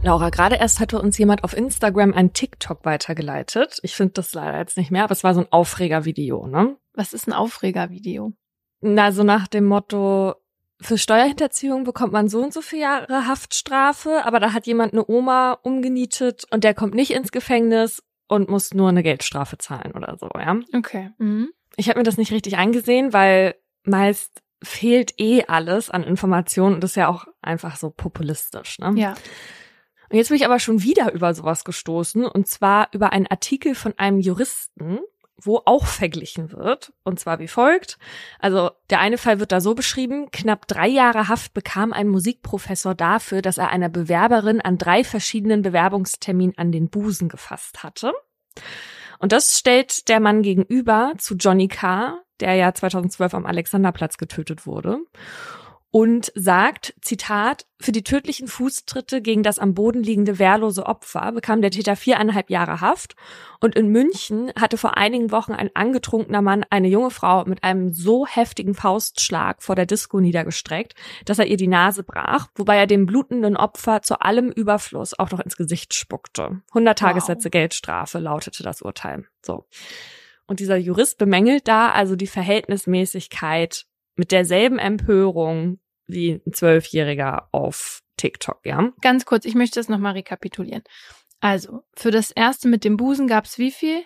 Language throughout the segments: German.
Laura, gerade erst hatte uns jemand auf Instagram ein TikTok weitergeleitet. Ich finde das leider jetzt nicht mehr, aber es war so ein Aufregervideo, ne? Was ist ein Aufregervideo? Na, so nach dem Motto, für Steuerhinterziehung bekommt man so und so viele Jahre Haftstrafe, aber da hat jemand eine Oma umgenietet und der kommt nicht ins Gefängnis und muss nur eine Geldstrafe zahlen oder so, ja? Okay. Mhm. Ich habe mir das nicht richtig eingesehen, weil meist fehlt alles an Informationen und das ist ja auch einfach so populistisch, ne? Ja. Und jetzt bin ich aber schon wieder über sowas gestoßen, und zwar über einen Artikel von einem Juristen, wo auch verglichen wird, und zwar wie folgt. Also der eine Fall wird da so beschrieben: Knapp 3 Jahre Haft bekam ein Musikprofessor dafür, dass er einer Bewerberin an 3 verschiedenen Bewerbungsterminen an den Busen gefasst hatte. Und das stellt der Mann gegenüber zu Johnny K., der ja 2012 am Alexanderplatz getötet wurde. Und sagt, Zitat, für die tödlichen Fußtritte gegen das am Boden liegende wehrlose Opfer bekam der Täter 4,5 Jahre Haft. Und in München hatte vor einigen Wochen ein angetrunkener Mann eine junge Frau mit einem so heftigen Faustschlag vor der Disco niedergestreckt, dass er ihr die Nase brach, wobei er dem blutenden Opfer zu allem Überfluss auch noch ins Gesicht spuckte. 100 Tagessätze Geldstrafe lautete das Urteil. So. Und dieser Jurist bemängelt da also die Verhältnismäßigkeit mit derselben Empörung wie ein 12-Jähriger auf TikTok, ja? Ganz kurz, ich möchte das nochmal rekapitulieren. Also, für das erste mit dem Busen gab es wie viel?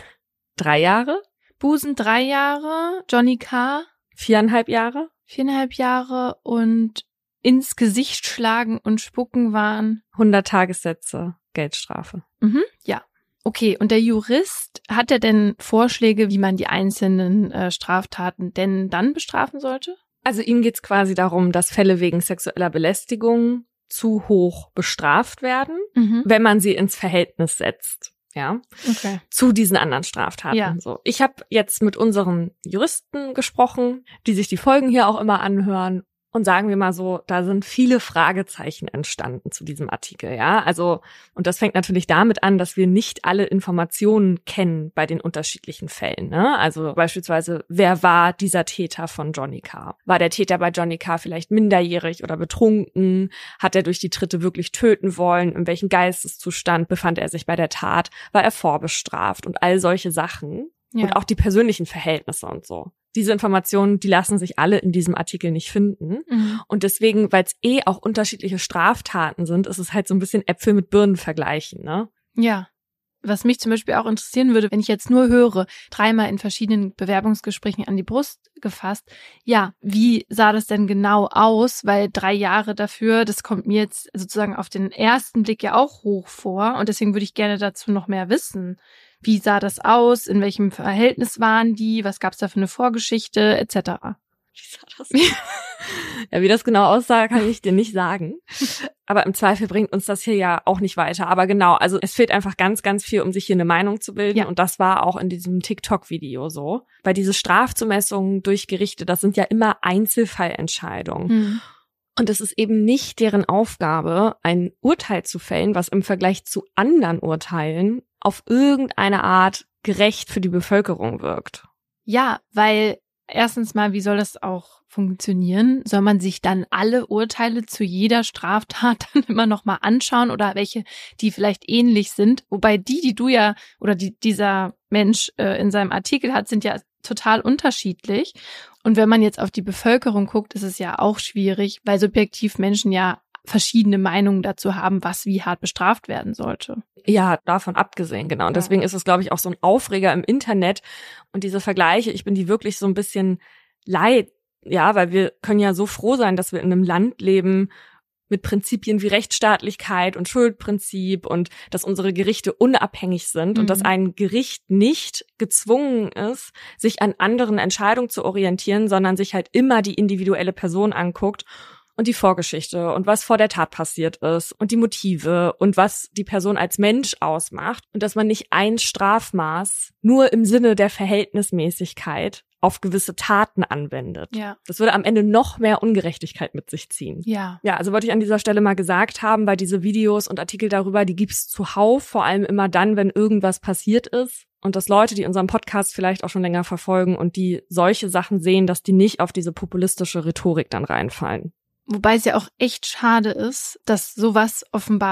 3 Jahre? Busen 3 Jahre, Johnny K. 4,5 Jahre? 4,5 Jahre und ins Gesicht schlagen und spucken waren 100 Tagessätze Geldstrafe. Ja. Okay, und der Jurist, hat er denn Vorschläge, wie man die einzelnen Straftaten denn dann bestrafen sollte? Also ihm geht's quasi darum, dass Fälle wegen sexueller Belästigung zu hoch bestraft werden, wenn man sie ins Verhältnis setzt, ja, okay, zu diesen anderen Straftaten. Ja. So, ich habe jetzt mit unseren Juristen gesprochen, die sich die Folgen hier auch immer anhören. Und sagen wir mal so, da sind viele Fragezeichen entstanden zu diesem Artikel, ja. Also, und das fängt natürlich damit an, dass wir nicht alle Informationen kennen bei den unterschiedlichen Fällen, ne? Also beispielsweise, wer war dieser Täter von Johnny K.? War der Täter bei Johnny K. vielleicht minderjährig oder betrunken? Hat er durch die Tritte wirklich töten wollen? In welchem Geisteszustand befand er sich bei der Tat? War er vorbestraft? Und all solche Sachen. Ja. Und auch die persönlichen Verhältnisse und so. Diese Informationen, die lassen sich alle in diesem Artikel nicht finden. Und deswegen, weil es auch unterschiedliche Straftaten sind, ist es halt so ein bisschen Äpfel mit Birnen vergleichen, ne? Ja. Was mich zum Beispiel auch interessieren würde, wenn ich jetzt nur höre, 3-mal in verschiedenen Bewerbungsgesprächen an die Brust gefasst, ja, wie sah das denn genau aus? Weil 3 Jahre dafür, das kommt mir jetzt sozusagen auf den ersten Blick ja auch hoch vor. Und deswegen würde ich gerne dazu noch mehr wissen. Wie sah das aus? In welchem Verhältnis waren die? Was gab es da für eine Vorgeschichte etc.? Wie sah das aus? Ja, wie das genau aussah, kann ich dir nicht sagen. Aber im Zweifel bringt uns das hier ja auch nicht weiter. Aber genau, also es fehlt einfach ganz, ganz viel, um sich hier eine Meinung zu bilden. Ja. Und das war auch in diesem TikTok-Video so. Weil diese Strafzumessungen durch Gerichte, das sind ja immer Einzelfallentscheidungen. Und es ist eben nicht deren Aufgabe, ein Urteil zu fällen, was im Vergleich zu anderen Urteilen auf irgendeine Art gerecht für die Bevölkerung wirkt. Ja, weil erstens mal, wie soll das auch funktionieren? Soll man sich dann alle Urteile zu jeder Straftat dann immer noch mal anschauen oder welche, die vielleicht ähnlich sind? Wobei die du ja oder dieser Mensch in seinem Artikel hat, sind ja total unterschiedlich. Und wenn man jetzt auf die Bevölkerung guckt, ist es ja auch schwierig, weil subjektiv Menschen ja verschiedene Meinungen dazu haben, was wie hart bestraft werden sollte. Ja, davon abgesehen, genau. Und deswegen ist es, glaube ich, auch so ein Aufreger im Internet. Und diese Vergleiche, ich bin die wirklich so ein bisschen leid, ja, weil wir können ja so froh sein, dass wir in einem Land leben mit Prinzipien wie Rechtsstaatlichkeit und Schuldprinzip und dass unsere Gerichte unabhängig sind und dass ein Gericht nicht gezwungen ist, sich an anderen Entscheidungen zu orientieren, sondern sich halt immer die individuelle Person anguckt und die Vorgeschichte und was vor der Tat passiert ist und die Motive und was die Person als Mensch ausmacht und dass man nicht ein Strafmaß nur im Sinne der Verhältnismäßigkeit auf gewisse Taten anwendet. Ja. Das würde am Ende noch mehr Ungerechtigkeit mit sich ziehen. Ja. Ja, also wollte ich an dieser Stelle mal gesagt haben, weil diese Videos und Artikel darüber, die gibt's zuhauf, vor allem immer dann, wenn irgendwas passiert ist. Und dass Leute, die unseren Podcast vielleicht auch schon länger verfolgen und die solche Sachen sehen, dass die nicht auf diese populistische Rhetorik dann reinfallen. Wobei es ja auch echt schade ist, dass sowas offenbar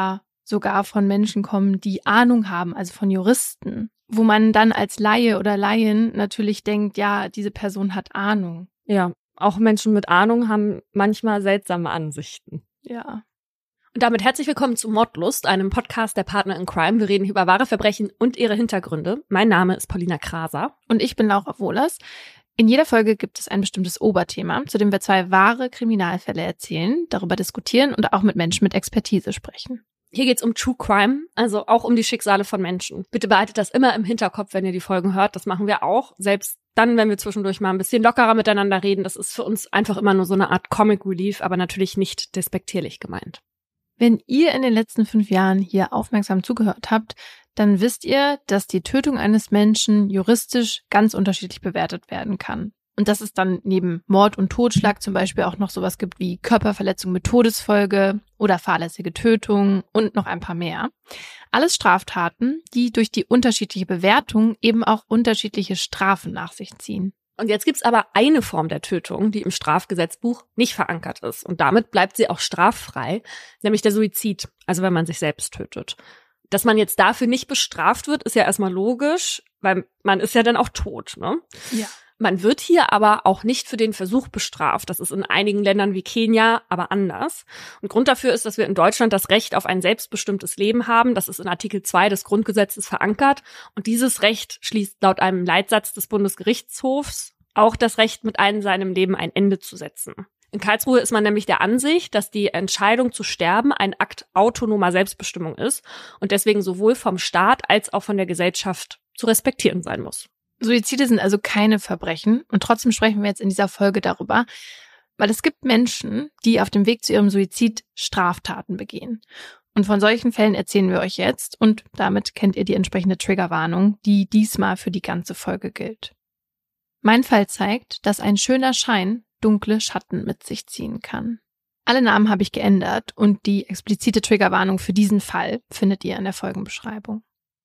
sogar von Menschen kommen, die Ahnung haben, also von Juristen, wo man dann als Laie oder Laien natürlich denkt, ja, diese Person hat Ahnung. Ja, auch Menschen mit Ahnung haben manchmal seltsame Ansichten. Ja. Und damit herzlich willkommen zu Mordlust, einem Podcast der Partner in Crime. Wir reden über wahre Verbrechen und ihre Hintergründe. Mein Name ist Paulina Kraser. Und ich bin Laura Wohlers. In jeder Folge gibt es ein bestimmtes Oberthema, zu dem wir 2 wahre Kriminalfälle erzählen, darüber diskutieren und auch mit Menschen mit Expertise sprechen. Hier geht's um True Crime, also auch um die Schicksale von Menschen. Bitte behaltet das immer im Hinterkopf, wenn ihr die Folgen hört. Das machen wir auch, selbst dann, wenn wir zwischendurch mal ein bisschen lockerer miteinander reden. Das ist für uns einfach immer nur so eine Art Comic Relief, aber natürlich nicht despektierlich gemeint. Wenn ihr in den letzten 5 Jahren hier aufmerksam zugehört habt, dann wisst ihr, dass die Tötung eines Menschen juristisch ganz unterschiedlich bewertet werden kann. Und dass es dann neben Mord und Totschlag zum Beispiel auch noch sowas gibt wie Körperverletzung mit Todesfolge oder fahrlässige Tötung und noch ein paar mehr. Alles Straftaten, die durch die unterschiedliche Bewertung eben auch unterschiedliche Strafen nach sich ziehen. Und jetzt gibt's aber eine Form der Tötung, die im Strafgesetzbuch nicht verankert ist. Und damit bleibt sie auch straffrei, nämlich der Suizid, also wenn man sich selbst tötet. Dass man jetzt dafür nicht bestraft wird, ist ja erstmal logisch, weil man ist ja dann auch tot, ne? Ja. Man wird hier aber auch nicht für den Versuch bestraft. Das ist in einigen Ländern wie Kenia aber anders. Und Grund dafür ist, dass wir in Deutschland das Recht auf ein selbstbestimmtes Leben haben. Das ist in Artikel 2 des Grundgesetzes verankert. Und dieses Recht schließt laut einem Leitsatz des Bundesgerichtshofs auch das Recht, mit einem seinem Leben ein Ende zu setzen. In Karlsruhe ist man nämlich der Ansicht, dass die Entscheidung zu sterben ein Akt autonomer Selbstbestimmung ist und deswegen sowohl vom Staat als auch von der Gesellschaft zu respektieren sein muss. Suizide sind also keine Verbrechen und trotzdem sprechen wir jetzt in dieser Folge darüber, weil es gibt Menschen, die auf dem Weg zu ihrem Suizid Straftaten begehen. Und von solchen Fällen erzählen wir euch jetzt und damit kennt ihr die entsprechende Triggerwarnung, die diesmal für die ganze Folge gilt. Mein Fall zeigt, dass ein schöner Schein dunkle Schatten mit sich ziehen kann. Alle Namen habe ich geändert und die explizite Triggerwarnung für diesen Fall findet ihr in der Folgenbeschreibung.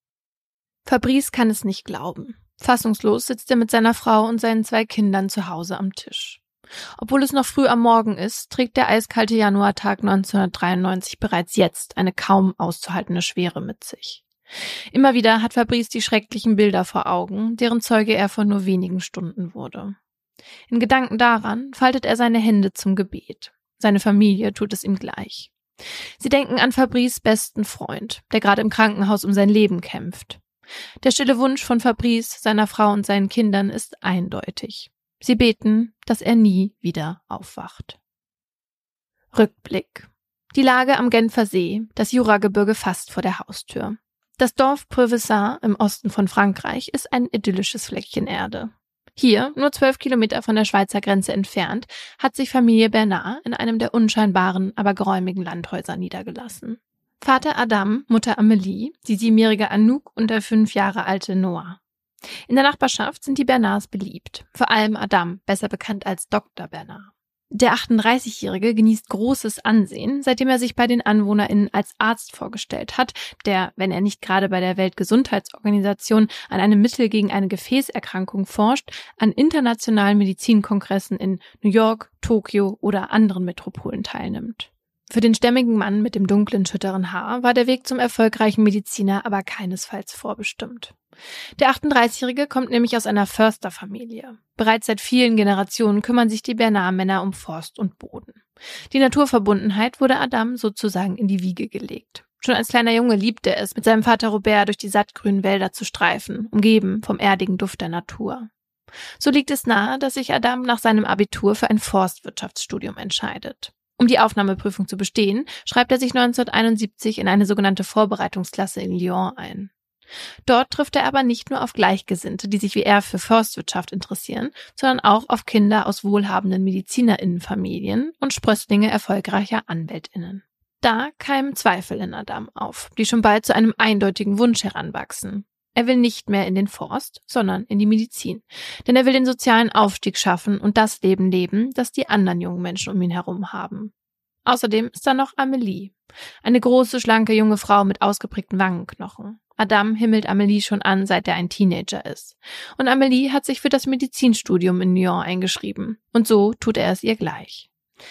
Fabrice kann es nicht glauben. Fassungslos sitzt er mit seiner Frau und seinen 2 Kindern zu Hause am Tisch. Obwohl es noch früh am Morgen ist, trägt der eiskalte Januartag 1993 bereits jetzt eine kaum auszuhaltende Schwere mit sich. Immer wieder hat Fabrice die schrecklichen Bilder vor Augen, deren Zeuge er vor nur wenigen Stunden wurde. In Gedanken daran faltet er seine Hände zum Gebet. Seine Familie tut es ihm gleich. Sie denken an Fabrices besten Freund, der gerade im Krankenhaus um sein Leben kämpft. Der stille Wunsch von Fabrice, seiner Frau und seinen Kindern ist eindeutig. Sie beten, dass er nie wieder aufwacht. Rückblick. Die Lage am Genfer See, das Juragebirge fast vor der Haustür. Das Dorf Preuilly im Osten von Frankreich ist ein idyllisches Fleckchen Erde. Hier, nur 12 Kilometer von der Schweizer Grenze entfernt, hat sich Familie Bernard in einem der unscheinbaren, aber geräumigen Landhäuser niedergelassen. Vater Adam, Mutter Amélie, die 7-jährige Anouk und der 5 Jahre alte Noah. In der Nachbarschaft sind die Bernards beliebt, vor allem Adam, besser bekannt als Dr. Bernard. Der 38-Jährige genießt großes Ansehen, seitdem er sich bei den AnwohnerInnen als Arzt vorgestellt hat, der, wenn er nicht gerade bei der Weltgesundheitsorganisation an einem Mittel gegen eine Gefäßerkrankung forscht, an internationalen Medizinkongressen in New York, Tokio oder anderen Metropolen teilnimmt. Für den stämmigen Mann mit dem dunklen, schütteren Haar war der Weg zum erfolgreichen Mediziner aber keinesfalls vorbestimmt. Der 38-Jährige kommt nämlich aus einer Försterfamilie. Bereits seit vielen Generationen kümmern sich die Bernard-Männer um Forst und Boden. Die Naturverbundenheit wurde Adam sozusagen in die Wiege gelegt. Schon als kleiner Junge liebte er es, mit seinem Vater Robert durch die sattgrünen Wälder zu streifen, umgeben vom erdigen Duft der Natur. So liegt es nahe, dass sich Adam nach seinem Abitur für ein Forstwirtschaftsstudium entscheidet. Um die Aufnahmeprüfung zu bestehen, schreibt er sich 1971 in eine sogenannte Vorbereitungsklasse in Lyon ein. Dort trifft er aber nicht nur auf Gleichgesinnte, die sich wie er für Forstwirtschaft interessieren, sondern auch auf Kinder aus wohlhabenden MedizinerInnenfamilien und Sprösslinge erfolgreicher AnwältInnen. Da keimen Zweifel in Adam auf, die schon bald zu einem eindeutigen Wunsch heranwachsen. Er will nicht mehr in den Forst, sondern in die Medizin. Denn er will den sozialen Aufstieg schaffen und das Leben leben, das die anderen jungen Menschen um ihn herum haben. Außerdem ist da noch Amélie. Eine große, schlanke junge Frau mit ausgeprägten Wangenknochen. Adam himmelt Amélie schon an, seit er ein Teenager ist. Und Amélie hat sich für das Medizinstudium in Lyon eingeschrieben. Und so tut er es ihr gleich.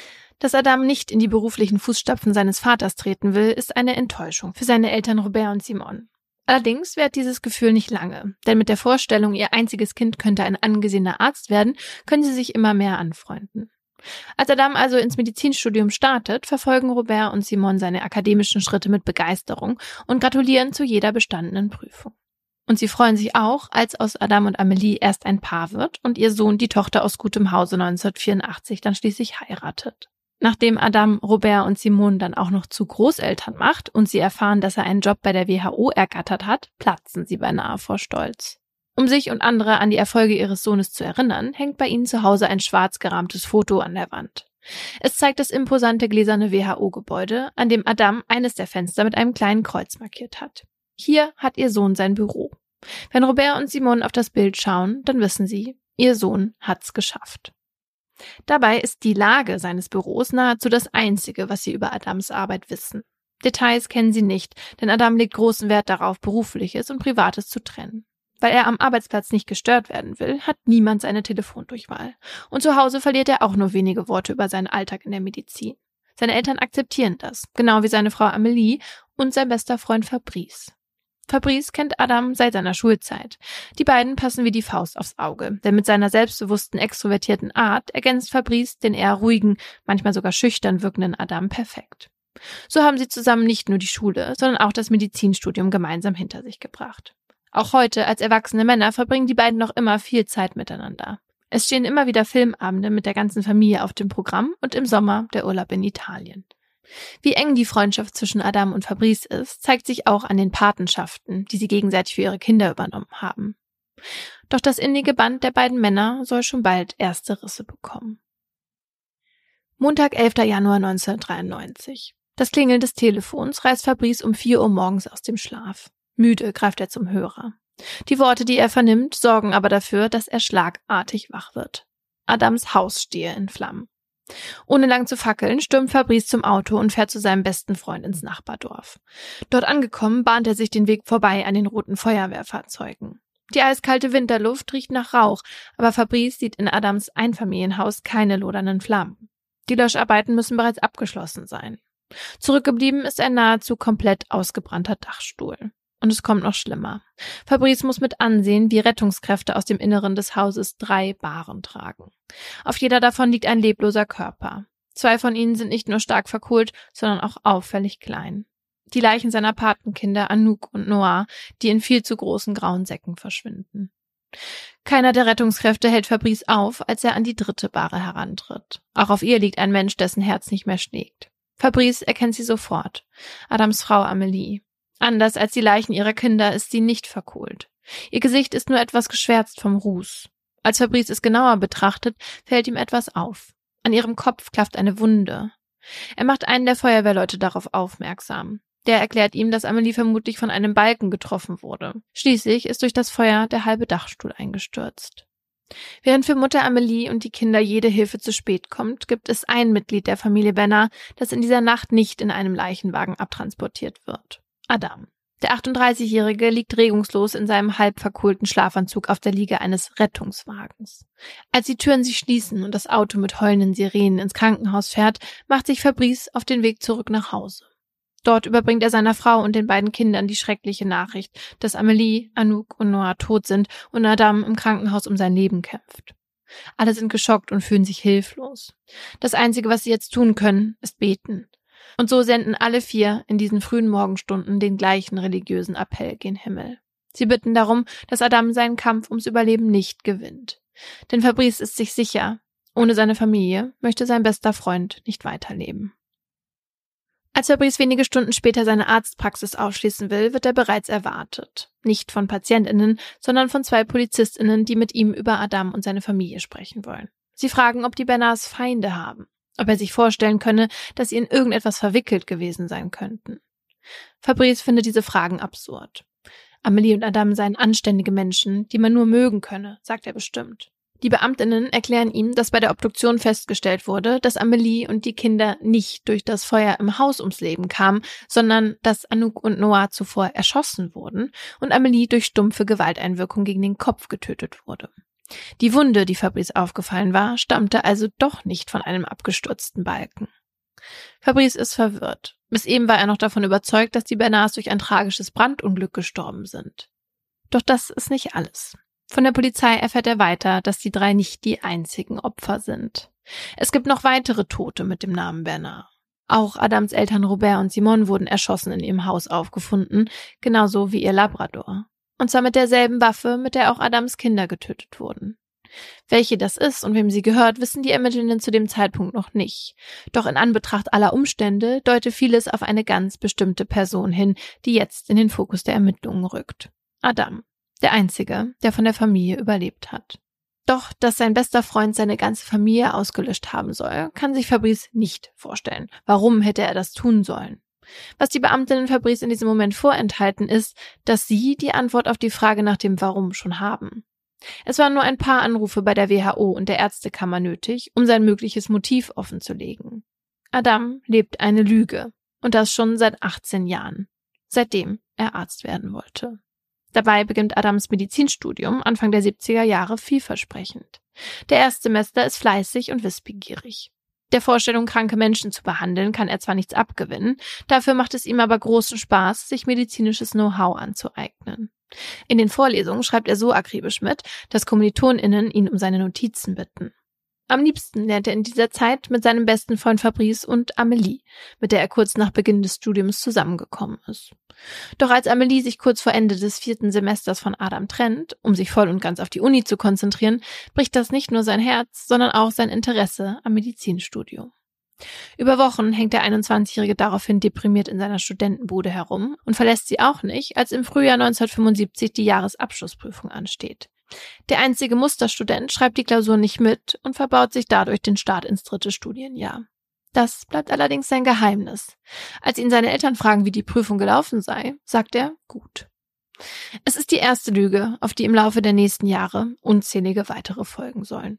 Dass Adam nicht in die beruflichen Fußstapfen seines Vaters treten will, ist eine Enttäuschung für seine Eltern Robert und Simone. Allerdings währt dieses Gefühl nicht lange, denn mit der Vorstellung, ihr einziges Kind könnte ein angesehener Arzt werden, können sie sich immer mehr anfreunden. Als Adam also ins Medizinstudium startet, verfolgen Robert und Simone seine akademischen Schritte mit Begeisterung und gratulieren zu jeder bestandenen Prüfung. Und sie freuen sich auch, als aus Adam und Amélie erst ein Paar wird und ihr Sohn die Tochter aus gutem Hause 1984 dann schließlich heiratet. Nachdem Adam Robert und Simone dann auch noch zu Großeltern macht und sie erfahren, dass er einen Job bei der WHO ergattert hat, platzen sie beinahe vor Stolz. Um sich und andere an die Erfolge ihres Sohnes zu erinnern, hängt bei ihnen zu Hause ein schwarz gerahmtes Foto an der Wand. Es zeigt das imposante gläserne WHO-Gebäude, an dem Adam eines der Fenster mit einem kleinen Kreuz markiert hat. Hier hat ihr Sohn sein Büro. Wenn Robert und Simone auf das Bild schauen, dann wissen sie, ihr Sohn hat's geschafft. Dabei ist die Lage seines Büros nahezu das Einzige, was sie über Adams Arbeit wissen. Details kennen sie nicht, denn Adam legt großen Wert darauf, Berufliches und Privates zu trennen. Weil er am Arbeitsplatz nicht gestört werden will, hat niemand seine Telefondurchwahl. Und zu Hause verliert er auch nur wenige Worte über seinen Alltag in der Medizin. Seine Eltern akzeptieren das, genau wie seine Frau Amélie und sein bester Freund Fabrice. Fabrice kennt Adam seit seiner Schulzeit. Die beiden passen wie die Faust aufs Auge, denn mit seiner selbstbewussten, extrovertierten Art ergänzt Fabrice den eher ruhigen, manchmal sogar schüchtern wirkenden Adam perfekt. So haben sie zusammen nicht nur die Schule, sondern auch das Medizinstudium gemeinsam hinter sich gebracht. Auch heute, als erwachsene Männer, verbringen die beiden noch immer viel Zeit miteinander. Es stehen immer wieder Filmabende mit der ganzen Familie auf dem Programm und im Sommer der Urlaub in Italien. Wie eng die Freundschaft zwischen Adam und Fabrice ist, zeigt sich auch an den Patenschaften, die sie gegenseitig für ihre Kinder übernommen haben. Doch das innige Band der beiden Männer soll schon bald erste Risse bekommen. Montag, 11. Januar 1993. Das Klingeln des Telefons reißt Fabrice um 4 Uhr morgens aus dem Schlaf. Müde greift er zum Hörer. Die Worte, die er vernimmt, sorgen aber dafür, dass er schlagartig wach wird. Adams Haus stehe in Flammen. Ohne lang zu fackeln, stürmt Fabrice zum Auto und fährt zu seinem besten Freund ins Nachbardorf. Dort angekommen, bahnt er sich den Weg vorbei an den roten Feuerwehrfahrzeugen. Die eiskalte Winterluft riecht nach Rauch, aber Fabrice sieht in Adams Einfamilienhaus keine lodernden Flammen. Die Löscharbeiten müssen bereits abgeschlossen sein. Zurückgeblieben ist ein nahezu komplett ausgebrannter Dachstuhl. Und es kommt noch schlimmer. Fabrice muss mit ansehen, wie Rettungskräfte aus dem Inneren des Hauses 3 Bahren tragen. Auf jeder davon liegt ein lebloser Körper. 2 von ihnen sind nicht nur stark verkohlt, sondern auch auffällig klein. Die Leichen seiner Patenkinder Anouk und Noah, die in viel zu großen grauen Säcken verschwinden. Keiner der Rettungskräfte hält Fabrice auf, als er an die 3. Bahre herantritt. Auch auf ihr liegt ein Mensch, dessen Herz nicht mehr schlägt. Fabrice erkennt sie sofort. Adams Frau Amélie. Anders als die Leichen ihrer Kinder ist sie nicht verkohlt. Ihr Gesicht ist nur etwas geschwärzt vom Ruß. Als Fabrice es genauer betrachtet, fällt ihm etwas auf. An ihrem Kopf klafft eine Wunde. Er macht einen der Feuerwehrleute darauf aufmerksam. Der erklärt ihm, dass Amélie vermutlich von einem Balken getroffen wurde. Schließlich ist durch das Feuer der halbe Dachstuhl eingestürzt. Während für Mutter Amélie und die Kinder jede Hilfe zu spät kommt, gibt es ein Mitglied der Familie Benner, das in dieser Nacht nicht in einem Leichenwagen abtransportiert wird. Adam. Der 38-Jährige liegt regungslos in seinem halb verkohlten Schlafanzug auf der Liege eines Rettungswagens. Als die Türen sich schließen und das Auto mit heulenden Sirenen ins Krankenhaus fährt, macht sich Fabrice auf den Weg zurück nach Hause. Dort überbringt er seiner Frau und den beiden Kindern die schreckliche Nachricht, dass Amélie, Anouk und Noah tot sind und Adam im Krankenhaus um sein Leben kämpft. Alle sind geschockt und fühlen sich hilflos. Das Einzige, was sie jetzt tun können, ist beten. Und so senden alle 4 in diesen frühen Morgenstunden den gleichen religiösen Appell gen Himmel. Sie bitten darum, dass Adam seinen Kampf ums Überleben nicht gewinnt. Denn Fabrice ist sich sicher, ohne seine Familie möchte sein bester Freund nicht weiterleben. Als Fabrice wenige Stunden später seine Arztpraxis aufschließen will, wird er bereits erwartet. Nicht von PatientInnen, sondern von 2 PolizistInnen, die mit ihm über Adam und seine Familie sprechen wollen. Sie fragen, ob die Bernards Feinde haben. Ob er sich vorstellen könne, dass sie in irgendetwas verwickelt gewesen sein könnten. Fabrice findet diese Fragen absurd. Amélie und Adam seien anständige Menschen, die man nur mögen könne, sagt er bestimmt. Die Beamtinnen erklären ihm, dass bei der Obduktion festgestellt wurde, dass Amélie und die Kinder nicht durch das Feuer im Haus ums Leben kamen, sondern dass Anouk und Noah zuvor erschossen wurden und Amélie durch stumpfe Gewalteinwirkung gegen den Kopf getötet wurde. Die Wunde, die Fabrice aufgefallen war, stammte also doch nicht von einem abgestürzten Balken. Fabrice ist verwirrt. Bis eben war er noch davon überzeugt, dass die Bernards durch ein tragisches Brandunglück gestorben sind. Doch das ist nicht alles. Von der Polizei erfährt er weiter, dass die 3 nicht die einzigen Opfer sind. Es gibt noch weitere Tote mit dem Namen Bernard. Auch Adams Eltern Robert und Simone wurden erschossen in ihrem Haus aufgefunden, genauso wie ihr Labrador. Und zwar mit derselben Waffe, mit der auch Adams Kinder getötet wurden. Welche das ist und wem sie gehört, wissen die Ermittlenden zu dem Zeitpunkt noch nicht. Doch in Anbetracht aller Umstände deute vieles auf eine ganz bestimmte Person hin, die jetzt in den Fokus der Ermittlungen rückt. Adam, der Einzige, der von der Familie überlebt hat. Doch, dass sein bester Freund seine ganze Familie ausgelöscht haben soll, kann sich Fabrice nicht vorstellen. Warum hätte er das tun sollen? Was die Beamtinnen Fabrice in diesem Moment vorenthalten ist, dass sie die Antwort auf die Frage nach dem Warum schon haben. Es waren nur ein paar Anrufe bei der WHO und der Ärztekammer nötig, um sein mögliches Motiv offenzulegen. Adam lebt eine Lüge. Und das schon seit 18 Jahren. Seitdem er Arzt werden wollte. Dabei beginnt Adams Medizinstudium Anfang der 70er Jahre vielversprechend. Der Erstsemester ist fleißig und wissbegierig. Der Vorstellung, kranke Menschen zu behandeln, kann er zwar nichts abgewinnen, dafür macht es ihm aber großen Spaß, sich medizinisches Know-how anzueignen. In den Vorlesungen schreibt er so akribisch mit, dass KommilitonInnen ihn um seine Notizen bitten. Am liebsten lernt er in dieser Zeit mit seinem besten Freund Fabrice und Amélie, mit der er kurz nach Beginn des Studiums zusammengekommen ist. Doch als Amélie sich kurz vor Ende des 4. Semesters von Adam trennt, um sich voll und ganz auf die Uni zu konzentrieren, bricht das nicht nur sein Herz, sondern auch sein Interesse am Medizinstudium. Über Wochen hängt der 21-Jährige daraufhin deprimiert in seiner Studentenbude herum und verlässt sie auch nicht, als im Frühjahr 1975 die Jahresabschlussprüfung ansteht. Der einzige Musterstudent schreibt die Klausur nicht mit und verbaut sich dadurch den Start ins 3. Studienjahr. Das bleibt allerdings sein Geheimnis. Als ihn seine Eltern fragen, wie die Prüfung gelaufen sei, sagt er, gut. Es ist die erste Lüge, auf die im Laufe der nächsten Jahre unzählige weitere folgen sollen.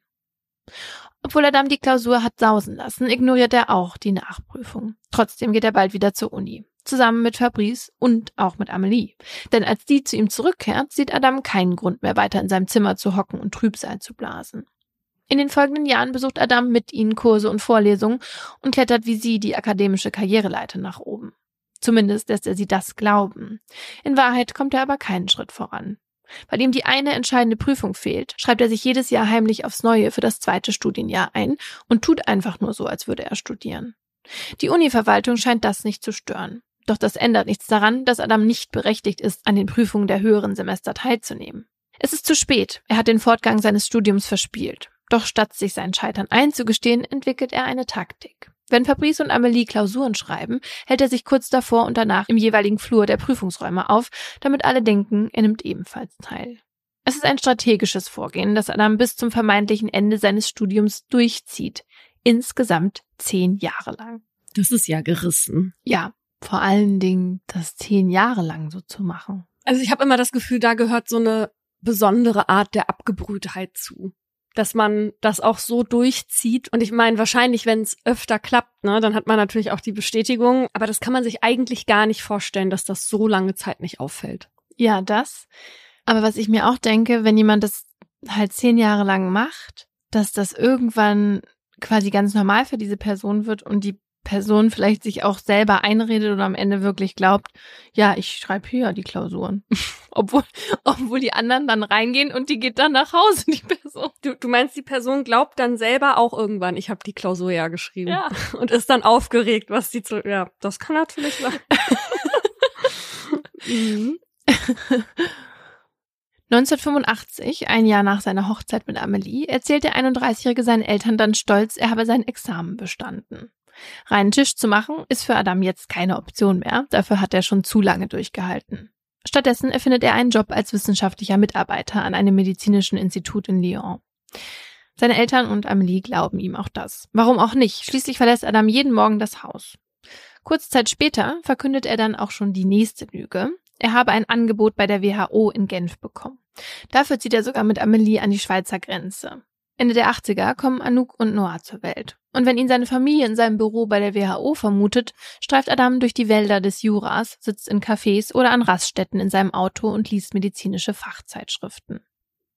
Obwohl Adam die Klausur hat sausen lassen, ignoriert er auch die Nachprüfung. Trotzdem geht er bald wieder zur Uni. Zusammen mit Fabrice und auch mit Amélie. Denn als die zu ihm zurückkehrt, sieht Adam keinen Grund mehr, weiter in seinem Zimmer zu hocken und Trübsal zu blasen. In den folgenden Jahren besucht Adam mit ihnen Kurse und Vorlesungen und klettert wie sie die akademische Karriereleiter nach oben. Zumindest lässt er sie das glauben. In Wahrheit kommt er aber keinen Schritt voran. Weil ihm die eine entscheidende Prüfung fehlt, schreibt er sich jedes Jahr heimlich aufs Neue für das 2. Studienjahr ein und tut einfach nur so, als würde er studieren. Die Uni-Verwaltung scheint das nicht zu stören. Doch das ändert nichts daran, dass Adam nicht berechtigt ist, an den Prüfungen der höheren Semester teilzunehmen. Es ist zu spät, er hat den Fortgang seines Studiums verspielt. Doch statt sich sein Scheitern einzugestehen, entwickelt er eine Taktik. Wenn Fabrice und Amélie Klausuren schreiben, hält er sich kurz davor und danach im jeweiligen Flur der Prüfungsräume auf, damit alle denken, er nimmt ebenfalls teil. Es ist ein strategisches Vorgehen, das Adam bis zum vermeintlichen Ende seines Studiums durchzieht. Insgesamt 10 Jahre lang. Das ist ja gerissen. Ja, vor allen Dingen das 10 Jahre lang so zu machen. Also ich habe immer das Gefühl, da gehört so eine besondere Art der Abgebrühtheit zu. Dass man das auch so durchzieht. Und ich meine, wahrscheinlich, wenn es öfter klappt, ne, dann hat man natürlich auch die Bestätigung. Aber das kann man sich eigentlich gar nicht vorstellen, dass das so lange Zeit nicht auffällt. Ja, das. Aber was ich mir auch denke, wenn jemand das halt 10 Jahre lang macht, dass das irgendwann quasi ganz normal für diese Person wird und die Person vielleicht sich auch selber einredet oder am Ende wirklich glaubt, ja, ich schreibe hier die Klausuren. obwohl die anderen dann reingehen und die geht dann nach Hause, die Person. Du meinst, die Person glaubt dann selber auch irgendwann, ich habe die Klausur ja geschrieben. Ja. Und ist dann aufgeregt, was die zu... Ja, das kann natürlich sein. Mhm. 1985, ein Jahr nach seiner Hochzeit mit Amélie, erzählt der 31-Jährige seinen Eltern dann stolz, er habe sein Examen bestanden. Reinen Tisch zu machen, ist für Adam jetzt keine Option mehr, dafür hat er schon zu lange durchgehalten. Stattdessen erfindet er einen Job als wissenschaftlicher Mitarbeiter an einem medizinischen Institut in Lyon. Seine Eltern und Amélie glauben ihm auch das. Warum auch nicht? Schließlich verlässt Adam jeden Morgen das Haus. Kurze Zeit später verkündet er dann auch schon die nächste Lüge. Er habe ein Angebot bei der WHO in Genf bekommen. Dafür zieht er sogar mit Amélie an die Schweizer Grenze. Ende der 80er kommen Anouk und Noah zur Welt. Und wenn ihn seine Familie in seinem Büro bei der WHO vermutet, streift Adam durch die Wälder des Juras, sitzt in Cafés oder an Raststätten in seinem Auto und liest medizinische Fachzeitschriften.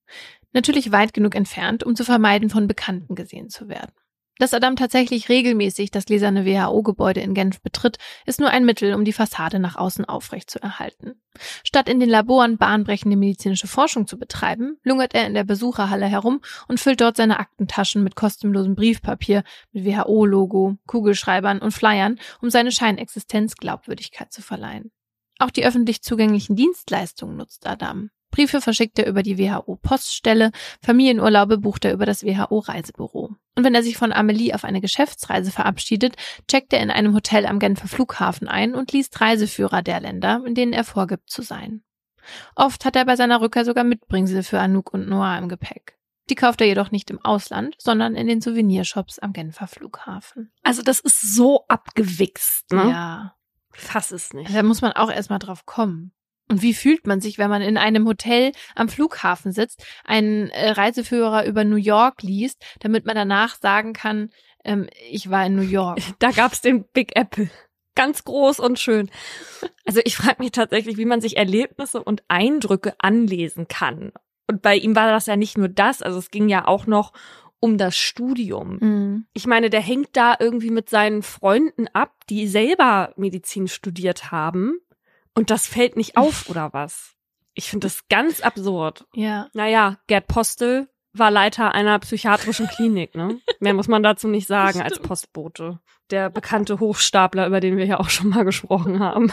Natürlich weit genug entfernt, um zu vermeiden, von Bekannten gesehen zu werden. Dass Adam tatsächlich regelmäßig das gläserne WHO-Gebäude in Genf betritt, ist nur ein Mittel, um die Fassade nach außen aufrecht zu erhalten. Statt in den Laboren bahnbrechende medizinische Forschung zu betreiben, lungert er in der Besucherhalle herum und füllt dort seine Aktentaschen mit kostenlosem Briefpapier, mit WHO-Logo, Kugelschreibern und Flyern, um seine Scheinexistenz Glaubwürdigkeit zu verleihen. Auch die öffentlich zugänglichen Dienstleistungen nutzt Adam. Briefe verschickt er über die WHO-Poststelle, Familienurlaube bucht er über das WHO-Reisebüro. Und wenn er sich von Amelie auf eine Geschäftsreise verabschiedet, checkt er in einem Hotel am Genfer Flughafen ein und liest Reiseführer der Länder, in denen er vorgibt zu sein. Oft hat er bei seiner Rückkehr sogar Mitbringsel für Anouk und Noah im Gepäck. Die kauft er jedoch nicht im Ausland, sondern in den Souvenirshops am Genfer Flughafen. Also das ist so abgewichst, ne? Ja. Fass es nicht. Da muss man auch erstmal drauf kommen. Und wie fühlt man sich, wenn man in einem Hotel am Flughafen sitzt, einen Reiseführer über New York liest, damit man danach sagen kann, ich war in New York. Da gab's den Big Apple. Ganz groß und schön. Also ich frage mich tatsächlich, wie man sich Erlebnisse und Eindrücke anlesen kann. Und bei ihm war das ja nicht nur das, also es ging ja auch noch um das Studium. Mhm. Ich meine, der hängt da irgendwie mit seinen Freunden ab, die selber Medizin studiert haben. Und das fällt nicht auf, oder was? Ich finde das ganz absurd. Ja. Naja, Gerd Postel war Leiter einer psychiatrischen Klinik, ne? Mehr muss man dazu nicht sagen als Postbote. Der bekannte Hochstapler, über den wir ja auch schon mal gesprochen haben.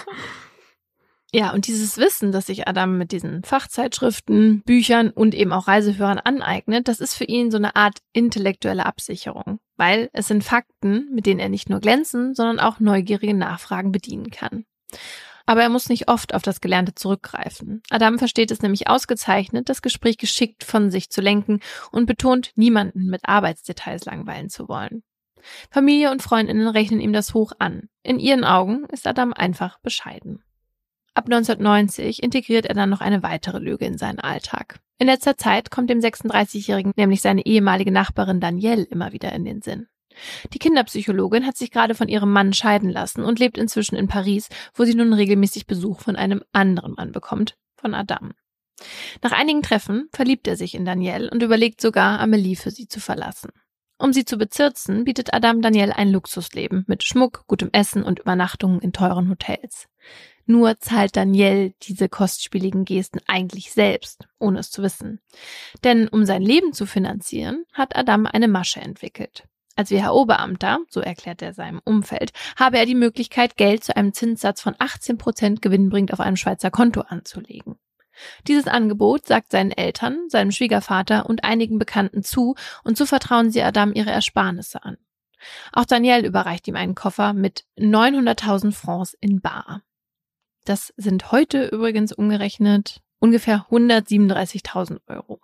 Ja, und dieses Wissen, das sich Adam mit diesen Fachzeitschriften, Büchern und eben auch Reiseführern aneignet, das ist für ihn so eine Art intellektuelle Absicherung. Weil es sind Fakten, mit denen er nicht nur glänzen, sondern auch neugierige Nachfragen bedienen kann. Aber er muss nicht oft auf das Gelernte zurückgreifen. Adam versteht es nämlich ausgezeichnet, das Gespräch geschickt von sich zu lenken und betont, niemanden mit Arbeitsdetails langweilen zu wollen. Familie und Freundinnen rechnen ihm das hoch an. In ihren Augen ist Adam einfach bescheiden. Ab 1990 integriert er dann noch eine weitere Lüge in seinen Alltag. In letzter Zeit kommt dem 36-Jährigen nämlich seine ehemalige Nachbarin Danielle immer wieder in den Sinn. Die Kinderpsychologin hat sich gerade von ihrem Mann scheiden lassen und lebt inzwischen in Paris, wo sie nun regelmäßig Besuch von einem anderen Mann bekommt, von Adam. Nach einigen Treffen verliebt er sich in Danielle und überlegt sogar, Amelie für sie zu verlassen. Um sie zu bezirzen, bietet Adam Danielle ein Luxusleben mit Schmuck, gutem Essen und Übernachtungen in teuren Hotels. Nur zahlt Danielle diese kostspieligen Gesten eigentlich selbst, ohne es zu wissen. Denn um sein Leben zu finanzieren, hat Adam eine Masche entwickelt. Als WHO-Beamter, so erklärt er seinem Umfeld, habe er die Möglichkeit, Geld zu einem Zinssatz von 18% gewinnbringend auf einem Schweizer Konto anzulegen. Dieses Angebot sagt seinen Eltern, seinem Schwiegervater und einigen Bekannten zu und so vertrauen sie Adam ihre Ersparnisse an. Auch Danielle überreicht ihm einen Koffer mit 900.000 Francs in bar. Das sind heute übrigens umgerechnet ungefähr 137.000 Euro.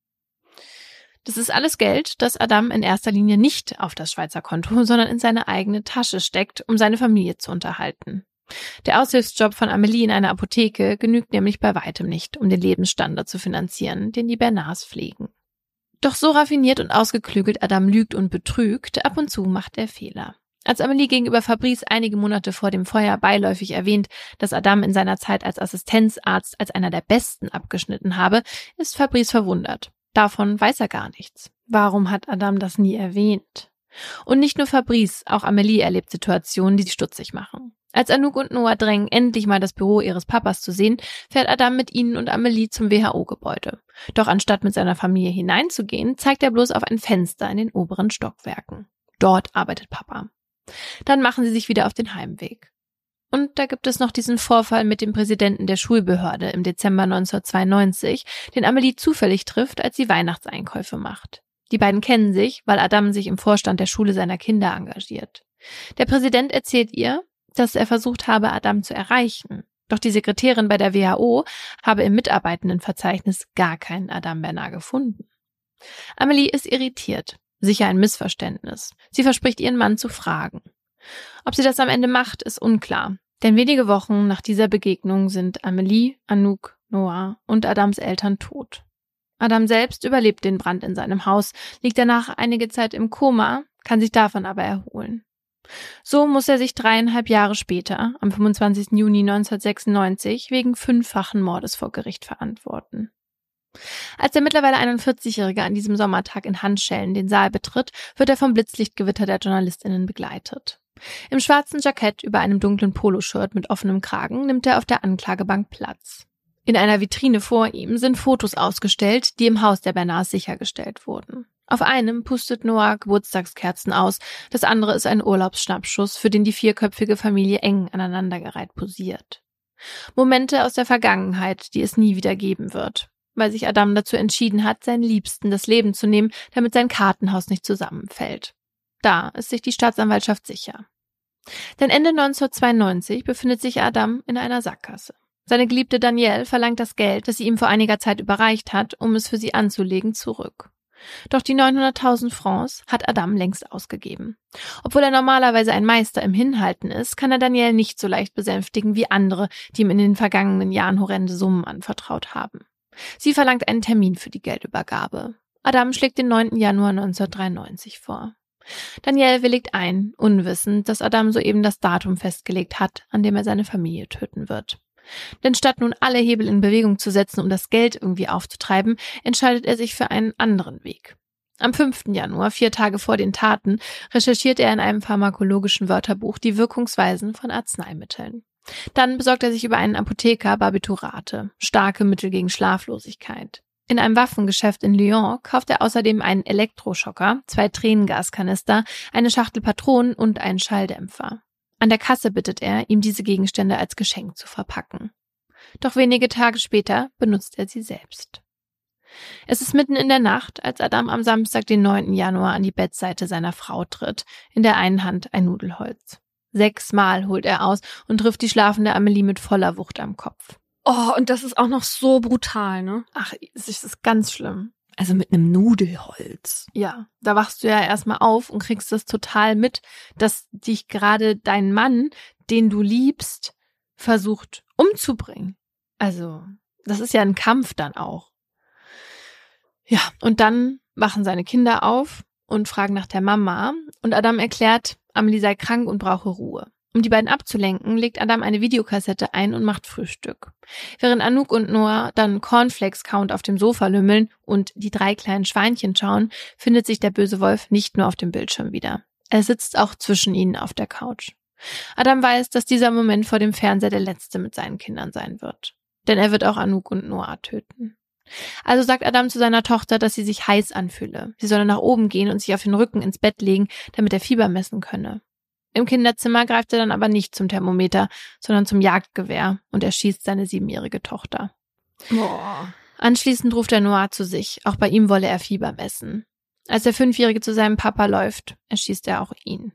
Das ist alles Geld, das Adam in erster Linie nicht auf das Schweizer Konto, sondern in seine eigene Tasche steckt, um seine Familie zu unterhalten. Der Aushilfsjob von Amelie in einer Apotheke genügt nämlich bei weitem nicht, um den Lebensstandard zu finanzieren, den die Bernards pflegen. Doch so raffiniert und ausgeklügelt Adam lügt und betrügt, ab und zu macht er Fehler. Als Amelie gegenüber Fabrice einige Monate vor dem Feuer beiläufig erwähnt, dass Adam in seiner Zeit als Assistenzarzt als einer der Besten abgeschnitten habe, ist Fabrice verwundert. Davon weiß er gar nichts. Warum hat Adam das nie erwähnt? Und nicht nur Fabrice, auch Amelie erlebt Situationen, die sie stutzig machen. Als Anouk und Noah drängen, endlich mal das Büro ihres Papas zu sehen, fährt Adam mit ihnen und Amelie zum WHO-Gebäude. Doch anstatt mit seiner Familie hineinzugehen, zeigt er bloß auf ein Fenster in den oberen Stockwerken. Dort arbeitet Papa. Dann machen sie sich wieder auf den Heimweg. Und da gibt es noch diesen Vorfall mit dem Präsidenten der Schulbehörde im Dezember 1992, den Amelie zufällig trifft, als sie Weihnachtseinkäufe macht. Die beiden kennen sich, weil Adam sich im Vorstand der Schule seiner Kinder engagiert. Der Präsident erzählt ihr, dass er versucht habe, Adam zu erreichen. Doch die Sekretärin bei der WHO habe im Mitarbeitendenverzeichnis gar keinen Adam Bernard gefunden. Amelie ist irritiert. Sicher ein Missverständnis. Sie verspricht ihren Mann zu fragen. Ob sie das am Ende macht, ist unklar. Denn wenige Wochen nach dieser Begegnung sind Amelie, Anouk, Noah und Adams Eltern tot. Adam selbst überlebt den Brand in seinem Haus, liegt danach einige Zeit im Koma, kann sich davon aber erholen. So muss er sich 3,5 Jahre später, am 25. Juni 1996, wegen 5-fachen Mordes vor Gericht verantworten. Als der mittlerweile 41-Jährige an diesem Sommertag in Handschellen den Saal betritt, wird er vom Blitzlichtgewitter der JournalistInnen begleitet. Im schwarzen Jackett über einem dunklen Poloshirt mit offenem Kragen nimmt er auf der Anklagebank Platz. In einer Vitrine vor ihm sind Fotos ausgestellt, die im Haus der Bernards sichergestellt wurden. Auf einem pustet Noah Geburtstagskerzen aus, das andere ist ein Urlaubsschnappschuss, für den die vierköpfige Familie eng aneinandergereiht posiert. Momente aus der Vergangenheit, die es nie wieder geben wird, weil sich Adam dazu entschieden hat, seinen Liebsten das Leben zu nehmen, damit sein Kartenhaus nicht zusammenfällt. Da ist sich die Staatsanwaltschaft sicher. Denn Ende 1992 befindet sich Adam in einer Sackgasse. Seine Geliebte Danielle verlangt das Geld, das sie ihm vor einiger Zeit überreicht hat, um es für sie anzulegen, zurück. Doch die 900.000 Francs hat Adam längst ausgegeben. Obwohl er normalerweise ein Meister im Hinhalten ist, kann er Danielle nicht so leicht besänftigen wie andere, die ihm in den vergangenen Jahren horrende Summen anvertraut haben. Sie verlangt einen Termin für die Geldübergabe. Adam schlägt den 9. Januar 1993 vor. Danielle willigt ein, unwissend, dass Adam soeben das Datum festgelegt hat, an dem er seine Familie töten wird. Denn statt nun alle Hebel in Bewegung zu setzen, um das Geld irgendwie aufzutreiben, entscheidet er sich für einen anderen Weg. Am 5. Januar, 4 Tage vor den Taten, recherchiert er in einem pharmakologischen Wörterbuch die Wirkungsweisen von Arzneimitteln. Dann besorgt er sich über einen Apotheker Barbiturate, starke Mittel gegen Schlaflosigkeit. In einem Waffengeschäft in Lyon kauft er außerdem einen Elektroschocker, 2 Tränengaskanister, eine Schachtel Patronen und einen Schalldämpfer. An der Kasse bittet er, ihm diese Gegenstände als Geschenk zu verpacken. Doch wenige Tage später benutzt er sie selbst. Es ist mitten in der Nacht, als Adam am Samstag, den 9. Januar, an die Bettseite seiner Frau tritt, in der einen Hand ein Nudelholz. 6 Mal holt er aus und trifft die schlafende Amelie mit voller Wucht am Kopf. Oh, und das ist auch noch so brutal, ne? Ach, es ist ganz schlimm. Also mit einem Nudelholz. Ja, da wachst du ja erstmal auf und kriegst das total mit, dass dich gerade dein Mann, den du liebst, versucht umzubringen. Also, das ist ja ein Kampf dann auch. Ja, und dann wachen seine Kinder auf und fragen nach der Mama und Adam erklärt, Amelie sei krank und brauche Ruhe. Um die beiden abzulenken, legt Adam eine Videokassette ein und macht Frühstück. Während Anouk und Noah dann Cornflakes-Count auf dem Sofa lümmeln und die 3 kleinen Schweinchen schauen, findet sich der böse Wolf nicht nur auf dem Bildschirm wieder. Er sitzt auch zwischen ihnen auf der Couch. Adam weiß, dass dieser Moment vor dem Fernseher der letzte mit seinen Kindern sein wird. Denn er wird auch Anouk und Noah töten. Also sagt Adam zu seiner Tochter, dass sie sich heiß anfühle. Sie solle nach oben gehen und sich auf den Rücken ins Bett legen, damit er Fieber messen könne. Im Kinderzimmer greift er dann aber nicht zum Thermometer, sondern zum Jagdgewehr und erschießt seine 7-jährige Tochter. Boah. Anschließend ruft er Noah zu sich, auch bei ihm wolle er Fieber messen. Als der 5-Jährige zu seinem Papa läuft, erschießt er auch ihn.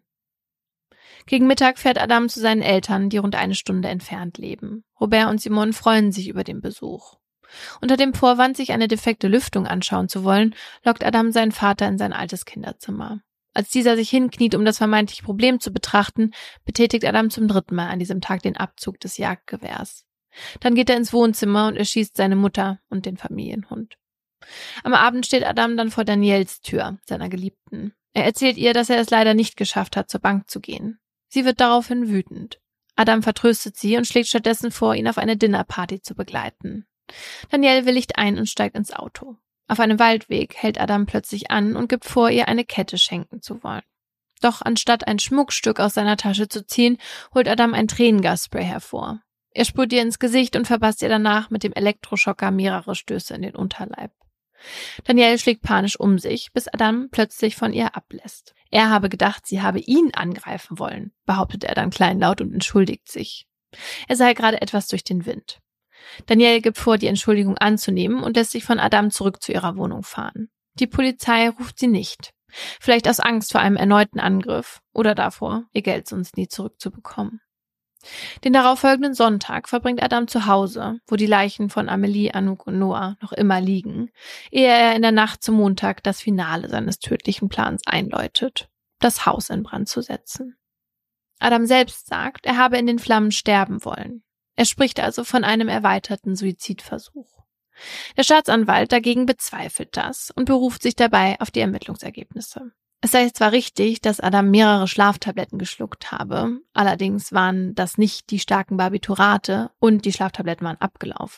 Gegen Mittag fährt Adam zu seinen Eltern, die rund 1 Stunde entfernt leben. Robert und Simone freuen sich über den Besuch. Unter dem Vorwand, sich eine defekte Lüftung anschauen zu wollen, lockt Adam seinen Vater in sein altes Kinderzimmer. Als dieser sich hinkniet, um das vermeintliche Problem zu betrachten, betätigt Adam zum 3. Mal an diesem Tag den Abzug des Jagdgewehrs. Dann geht er ins Wohnzimmer und erschießt seine Mutter und den Familienhund. Am Abend steht Adam dann vor Danielles Tür, seiner Geliebten. Er erzählt ihr, dass er es leider nicht geschafft hat, zur Bank zu gehen. Sie wird daraufhin wütend. Adam vertröstet sie und schlägt stattdessen vor, ihn auf eine Dinnerparty zu begleiten. Danielle willigt ein und steigt ins Auto. Auf einem Waldweg hält Adam plötzlich an und gibt vor, ihr eine Kette schenken zu wollen. Doch anstatt ein Schmuckstück aus seiner Tasche zu ziehen, holt Adam ein Tränengasspray hervor. Er sprüht ihr ins Gesicht und verpasst ihr danach mit dem Elektroschocker mehrere Stöße in den Unterleib. Danielle schlägt panisch um sich, bis Adam plötzlich von ihr ablässt. Er habe gedacht, sie habe ihn angreifen wollen, behauptet er dann kleinlaut und entschuldigt sich. Er sei gerade etwas durch den Wind. Danielle gibt vor, die Entschuldigung anzunehmen und lässt sich von Adam zurück zu ihrer Wohnung fahren. Die Polizei ruft sie nicht. Vielleicht aus Angst vor einem erneuten Angriff oder davor, ihr Geld sonst nie zurückzubekommen. Den darauffolgenden Sonntag verbringt Adam zu Hause, wo die Leichen von Amelie, Anouk und Noah noch immer liegen, ehe er in der Nacht zum Montag das Finale seines tödlichen Plans einläutet, das Haus in Brand zu setzen. Adam selbst sagt, er habe in den Flammen sterben wollen. Er spricht also von einem erweiterten Suizidversuch. Der Staatsanwalt dagegen bezweifelt das und beruft sich dabei auf die Ermittlungsergebnisse. Es sei zwar richtig, dass Adam mehrere Schlaftabletten geschluckt habe, allerdings waren das nicht die starken Barbiturate und die Schlaftabletten waren abgelaufen.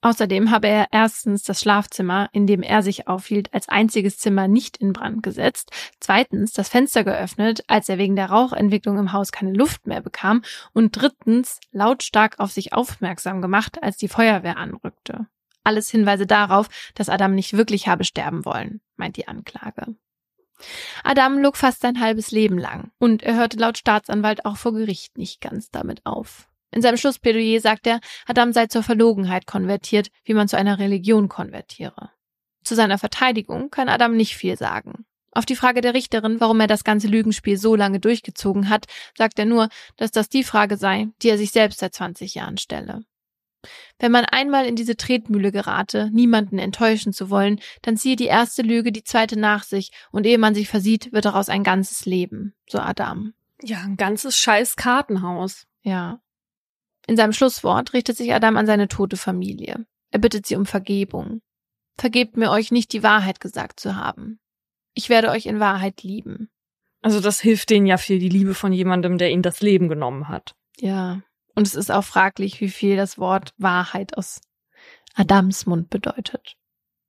Außerdem habe er erstens das Schlafzimmer, in dem er sich aufhielt, als einziges Zimmer nicht in Brand gesetzt, zweitens das Fenster geöffnet, als er wegen der Rauchentwicklung im Haus keine Luft mehr bekam und drittens lautstark auf sich aufmerksam gemacht, als die Feuerwehr anrückte. Alles Hinweise darauf, dass Adam nicht wirklich habe sterben wollen, meint die Anklage. Adam log fast sein halbes Leben lang und er hörte laut Staatsanwalt auch vor Gericht nicht ganz damit auf. In seinem Schlussplädoyer sagt er, Adam sei zur Verlogenheit konvertiert, wie man zu einer Religion konvertiere. Zu seiner Verteidigung kann Adam nicht viel sagen. Auf die Frage der Richterin, warum er das ganze Lügenspiel so lange durchgezogen hat, sagt er nur, dass das die Frage sei, die er sich selbst seit 20 Jahren stelle. Wenn man einmal in diese Tretmühle gerate, niemanden enttäuschen zu wollen, dann ziehe die erste Lüge die zweite nach sich und ehe man sich versieht, wird daraus ein ganzes Leben, so Adam. Ja, ein ganzes scheiß Kartenhaus. Ja. In seinem Schlusswort richtet sich Adam an seine tote Familie. Er bittet sie um Vergebung. Vergebt mir, euch nicht die Wahrheit gesagt zu haben. Ich werde euch in Wahrheit lieben. Also das hilft denen ja viel, die Liebe von jemandem, der ihnen das Leben genommen hat. Ja, und es ist auch fraglich, wie viel das Wort Wahrheit aus Adams Mund bedeutet.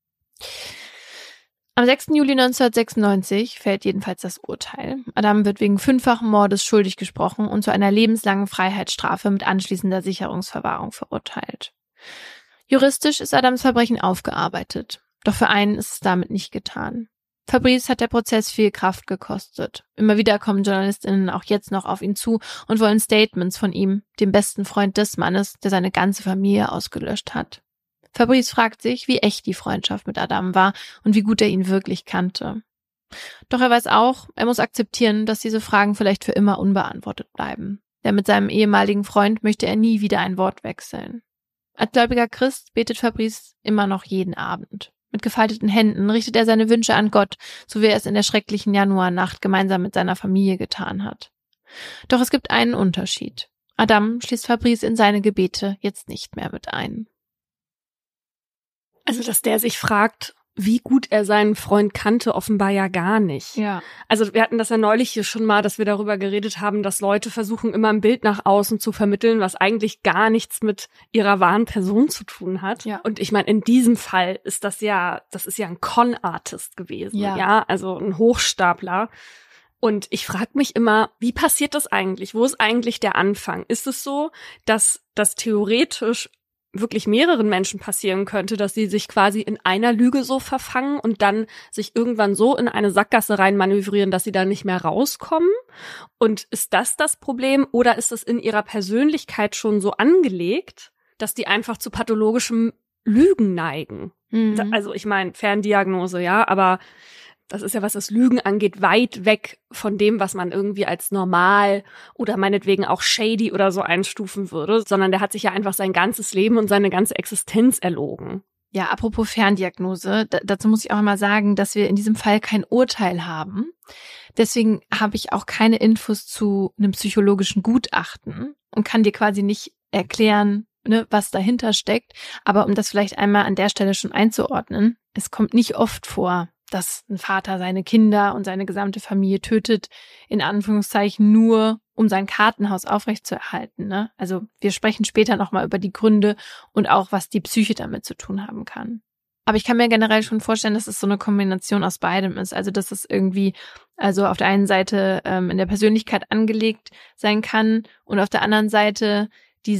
Am 6. Juli 1996 fällt jedenfalls das Urteil. Adam wird wegen 5-fachen Mordes schuldig gesprochen und zu einer lebenslangen Freiheitsstrafe mit anschließender Sicherungsverwahrung verurteilt. Juristisch ist Adams Verbrechen aufgearbeitet. Doch für einen ist es damit nicht getan. Fabrice hat der Prozess viel Kraft gekostet. Immer wieder kommen JournalistInnen auch jetzt noch auf ihn zu und wollen Statements von ihm, dem besten Freund des Mannes, der seine ganze Familie ausgelöscht hat. Fabrice fragt sich, wie echt die Freundschaft mit Adam war und wie gut er ihn wirklich kannte. Doch er weiß auch, er muss akzeptieren, dass diese Fragen vielleicht für immer unbeantwortet bleiben. Denn mit seinem ehemaligen Freund möchte er nie wieder ein Wort wechseln. Als gläubiger Christ betet Fabrice immer noch jeden Abend. Mit gefalteten Händen richtet er seine Wünsche an Gott, so wie er es in der schrecklichen Januarnacht gemeinsam mit seiner Familie getan hat. Doch es gibt einen Unterschied. Adam schließt Fabrice in seine Gebete jetzt nicht mehr mit ein. Also, dass der sich fragt, wie gut er seinen Freund kannte, offenbar ja gar nicht. Ja. Also wir hatten das ja neulich hier schon mal, dass wir darüber geredet haben, dass Leute versuchen, immer ein Bild nach außen zu vermitteln, was eigentlich gar nichts mit ihrer wahren Person zu tun hat. Ja. Und ich meine, in diesem Fall ist das ist ja ein Con-Artist gewesen. Ja, also ein Hochstapler. Und ich frage mich immer, wie passiert das eigentlich? Wo ist eigentlich der Anfang? Ist es so, dass das theoretisch wirklich mehreren Menschen passieren könnte, dass sie sich quasi in einer Lüge so verfangen und dann sich irgendwann so in eine Sackgasse reinmanövrieren, dass sie da nicht mehr rauskommen? Und ist das Problem oder ist es in ihrer Persönlichkeit schon so angelegt, dass die einfach zu pathologischem Lügen neigen? Mhm. Also ich meine, Ferndiagnose, ja, aber das ist ja, was das Lügen angeht, weit weg von dem, was man irgendwie als normal oder meinetwegen auch shady oder so einstufen würde, sondern der hat sich ja einfach sein ganzes Leben und seine ganze Existenz erlogen. Ja, apropos Ferndiagnose, dazu muss ich auch mal sagen, dass wir in diesem Fall kein Urteil haben. Deswegen habe ich auch keine Infos zu einem psychologischen Gutachten und kann dir quasi nicht erklären, was dahinter steckt. Aber um das vielleicht einmal an der Stelle schon einzuordnen, es kommt nicht oft vor, dass ein Vater seine Kinder und seine gesamte Familie tötet, in Anführungszeichen nur, um sein Kartenhaus aufrechtzuerhalten. Ne? Also wir sprechen später nochmal über die Gründe und auch, was die Psyche damit zu tun haben kann. Aber ich kann mir generell schon vorstellen, dass es so eine Kombination aus beidem ist. Also dass es irgendwie, also auf der einen Seite in der Persönlichkeit angelegt sein kann und auf der anderen Seite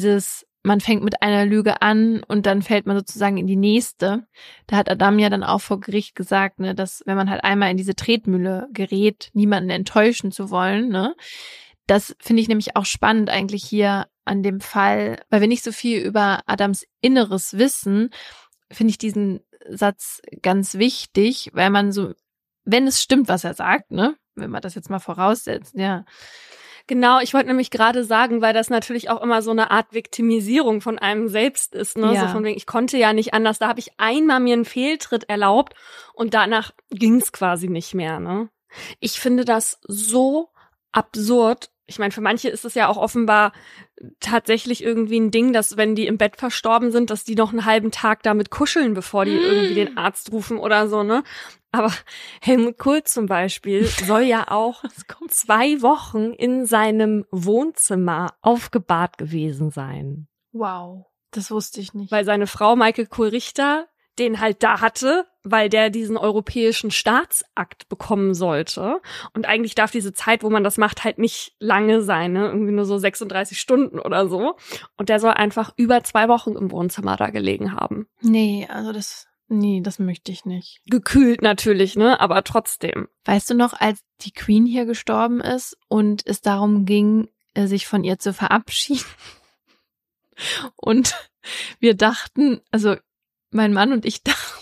man fängt mit einer Lüge an und dann fällt man sozusagen in die nächste. Da hat Adam ja dann auch vor Gericht gesagt, ne, dass wenn man halt einmal in diese Tretmühle gerät, niemanden enttäuschen zu wollen, ne, das finde ich nämlich auch spannend eigentlich hier an dem Fall, weil wir nicht so viel über Adams Inneres wissen, finde ich diesen Satz ganz wichtig, weil man so, wenn es stimmt, was er sagt, ne, wenn man das jetzt mal voraussetzt, ja. Genau, ich wollte nämlich gerade sagen, weil das natürlich auch immer so eine Art Viktimisierung von einem selbst ist, ne? Ja. So von wegen, ich konnte ja nicht anders, da habe ich einmal mir einen Fehltritt erlaubt und danach ging's quasi nicht mehr, ne? Ich finde das so absurd. Ich meine, für manche ist es ja auch offenbar tatsächlich irgendwie ein Ding, dass wenn die im Bett verstorben sind, dass die noch einen halben Tag damit kuscheln, bevor die irgendwie den Arzt rufen oder so, ne? Aber Helmut Kohl zum Beispiel soll ja auch 2 Wochen in seinem Wohnzimmer aufgebahrt gewesen sein. Wow. Das wusste ich nicht. Weil seine Frau Michael Kohl-Richter den halt da hatte, weil der diesen europäischen Staatsakt bekommen sollte. Und eigentlich darf diese Zeit, wo man das macht, halt nicht lange sein, ne? Irgendwie nur so 36 Stunden oder so. Und der soll einfach über 2 Wochen im Wohnzimmer da gelegen haben. Nee, das möchte ich nicht. Gekühlt natürlich, ne? Aber trotzdem. Weißt du noch, als die Queen hier gestorben ist und es darum ging, sich von ihr zu verabschieden? Und wir dachten, also mein Mann und ich dachten,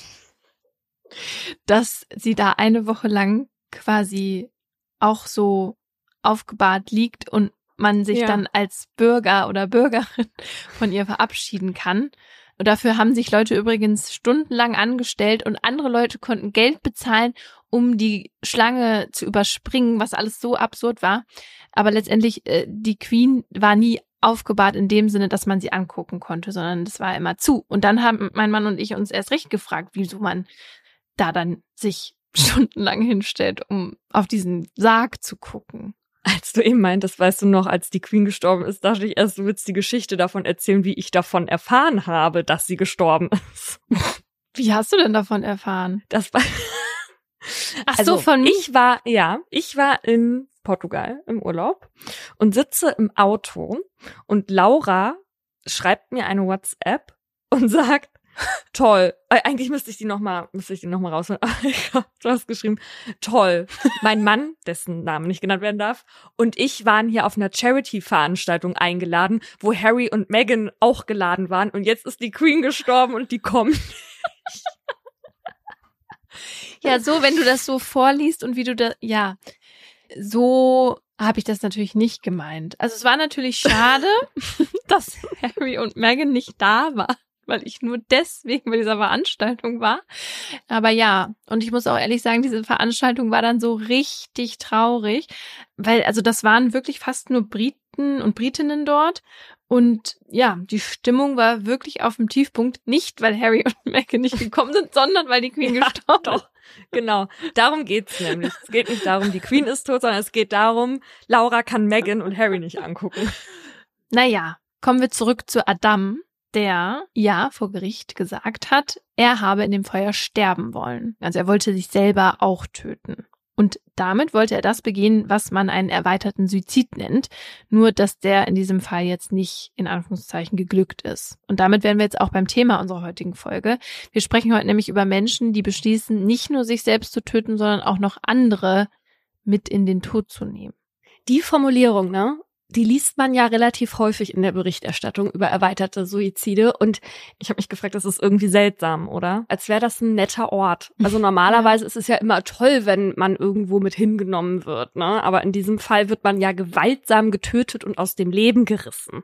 dass sie da eine Woche lang quasi auch so aufgebahrt liegt und man sich dann als Bürger oder Bürgerin von ihr verabschieden kann. Und dafür haben sich Leute übrigens stundenlang angestellt und andere Leute konnten Geld bezahlen, um die Schlange zu überspringen, was alles so absurd war. Aber letztendlich, die Queen war nie aufgebahrt in dem Sinne, dass man sie angucken konnte, sondern das war immer zu. Und dann haben mein Mann und ich uns erst recht gefragt, wieso man da dann sich stundenlang hinstellt, um auf diesen Sarg zu gucken. Als du eben meintest, weißt du noch, als die Queen gestorben ist, dachte ich erst, du willst die Geschichte davon erzählen, wie ich davon erfahren habe, dass sie gestorben ist. Wie hast du denn davon erfahren? Das war Ach so, von mir? Ich war in Portugal im Urlaub und sitze im Auto und Laura schreibt mir eine WhatsApp und sagt, toll, eigentlich müsste ich die noch mal rausholen. Du hast geschrieben, toll, mein Mann, dessen Name nicht genannt werden darf, und ich waren hier auf einer Charity-Veranstaltung eingeladen, wo Harry und Meghan auch geladen waren und jetzt ist die Queen gestorben und die kommen. Ja, so, wenn du das so vorliest und wie du da, ja, so habe ich das natürlich nicht gemeint. Also es war natürlich schade, dass Harry und Meghan nicht da waren, weil ich nur deswegen bei dieser Veranstaltung war. Aber ja, und ich muss auch ehrlich sagen, diese Veranstaltung war dann so richtig traurig, weil also das waren wirklich fast nur Briten und Britinnen dort. Und ja, die Stimmung war wirklich auf dem Tiefpunkt, nicht weil Harry und Meghan nicht gekommen sind, sondern weil die Queen gestorben ist. Genau, darum geht's nämlich. Es geht nicht darum, die Queen ist tot, sondern es geht darum, Laura kann Meghan und Harry nicht angucken. Naja, kommen wir zurück zu Adam, der ja vor Gericht gesagt hat, er habe in dem Feuer sterben wollen. Also er wollte sich selber auch töten. Und damit wollte er das begehen, was man einen erweiterten Suizid nennt, nur dass der in diesem Fall jetzt nicht in Anführungszeichen geglückt ist. Und damit wären wir jetzt auch beim Thema unserer heutigen Folge. Wir sprechen heute nämlich über Menschen, die beschließen, nicht nur sich selbst zu töten, sondern auch noch andere mit in den Tod zu nehmen. Die Formulierung, ne? Die liest man ja relativ häufig in der Berichterstattung über erweiterte Suizide und ich habe mich gefragt, das ist irgendwie seltsam, oder? Als wäre das ein netter Ort. Also normalerweise ist es ja immer toll, wenn man irgendwo mit hingenommen wird, ne? Aber in diesem Fall wird man ja gewaltsam getötet und aus dem Leben gerissen.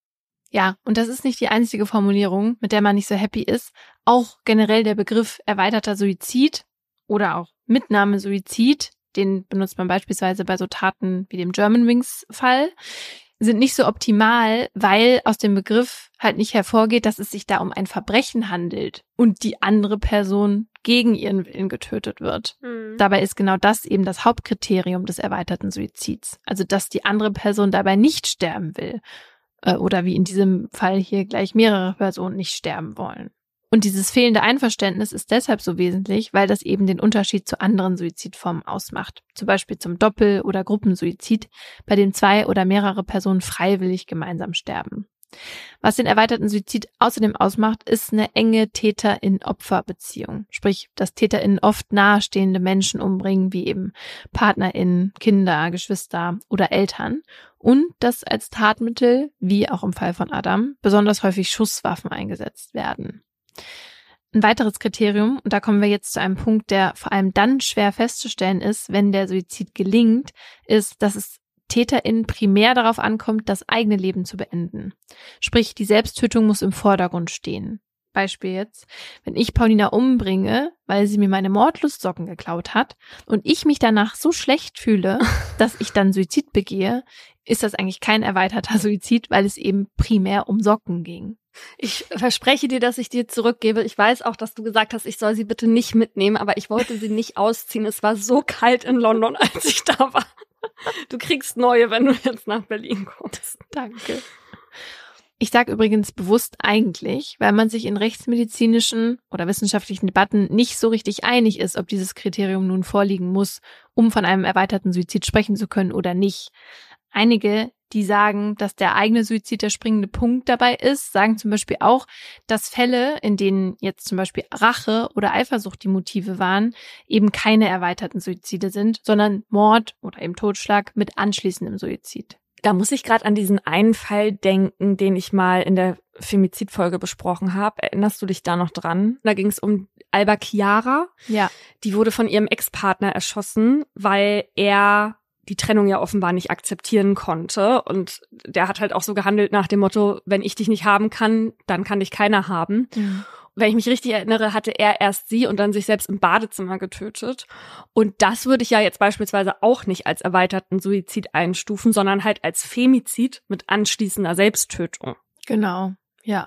Ja, und das ist nicht die einzige Formulierung, mit der man nicht so happy ist. Auch generell der Begriff erweiterter Suizid oder auch Mitnahmesuizid, den benutzt man beispielsweise bei so Taten wie dem Germanwings-Fall, sind nicht so optimal, weil aus dem Begriff halt nicht hervorgeht, dass es sich da um ein Verbrechen handelt und die andere Person gegen ihren Willen getötet wird. Dabei ist genau das eben das Hauptkriterium des erweiterten Suizids. Also, dass die andere Person dabei nicht sterben will. Oder wie in diesem Fall hier gleich mehrere Personen nicht sterben wollen. Und dieses fehlende Einverständnis ist deshalb so wesentlich, weil das eben den Unterschied zu anderen Suizidformen ausmacht. Zum Beispiel zum Doppel- oder Gruppensuizid, bei dem 2 oder mehrere Personen freiwillig gemeinsam sterben. Was den erweiterten Suizid außerdem ausmacht, ist eine enge Täter-in-Opfer-Beziehung. Sprich, dass TäterInnen oft nahestehende Menschen umbringen, wie eben PartnerInnen, Kinder, Geschwister oder Eltern. Und dass als Tatmittel, wie auch im Fall von Adam, besonders häufig Schusswaffen eingesetzt werden. Ein weiteres Kriterium, und da kommen wir jetzt zu einem Punkt, der vor allem dann schwer festzustellen ist, wenn der Suizid gelingt, ist, dass es TäterInnen primär darauf ankommt, das eigene Leben zu beenden. Sprich, die Selbsttötung muss im Vordergrund stehen. Beispiel jetzt, wenn ich Paulina umbringe, weil sie mir meine Mordlustsocken geklaut hat und ich mich danach so schlecht fühle, dass ich dann Suizid begehe, ist das eigentlich kein erweiterter Suizid, weil es eben primär um Socken ging. Ich verspreche dir, dass ich dir zurückgebe. Ich weiß auch, dass du gesagt hast, ich soll sie bitte nicht mitnehmen, aber ich wollte sie nicht ausziehen. Es war so kalt in London, als ich da war. Du kriegst neue, wenn du jetzt nach Berlin kommst. Danke. Ich sage übrigens bewusst eigentlich, weil man sich in rechtsmedizinischen oder wissenschaftlichen Debatten nicht so richtig einig ist, ob dieses Kriterium nun vorliegen muss, um von einem erweiterten Suizid sprechen zu können oder nicht. Einige, die sagen, dass der eigene Suizid der springende Punkt dabei ist, sagen zum Beispiel auch, dass Fälle, in denen jetzt zum Beispiel Rache oder Eifersucht die Motive waren, eben keine erweiterten Suizide sind, sondern Mord oder eben Totschlag mit anschließendem Suizid. Da muss ich gerade an diesen einen Fall denken, den ich mal in der Femizid-Folge besprochen habe. Erinnerst du dich da noch dran? Da ging es um Alba Chiara. Ja. Die wurde von ihrem Ex-Partner erschossen, weil er die Trennung ja offenbar nicht akzeptieren konnte. Und der hat halt auch so gehandelt nach dem Motto, wenn ich dich nicht haben kann, dann kann dich keiner haben. Mhm. Wenn ich mich richtig erinnere, hatte er erst sie und dann sich selbst im Badezimmer getötet. Und das würde ich ja jetzt beispielsweise auch nicht als erweiterten Suizid einstufen, sondern halt als Femizid mit anschließender Selbsttötung. Genau, ja.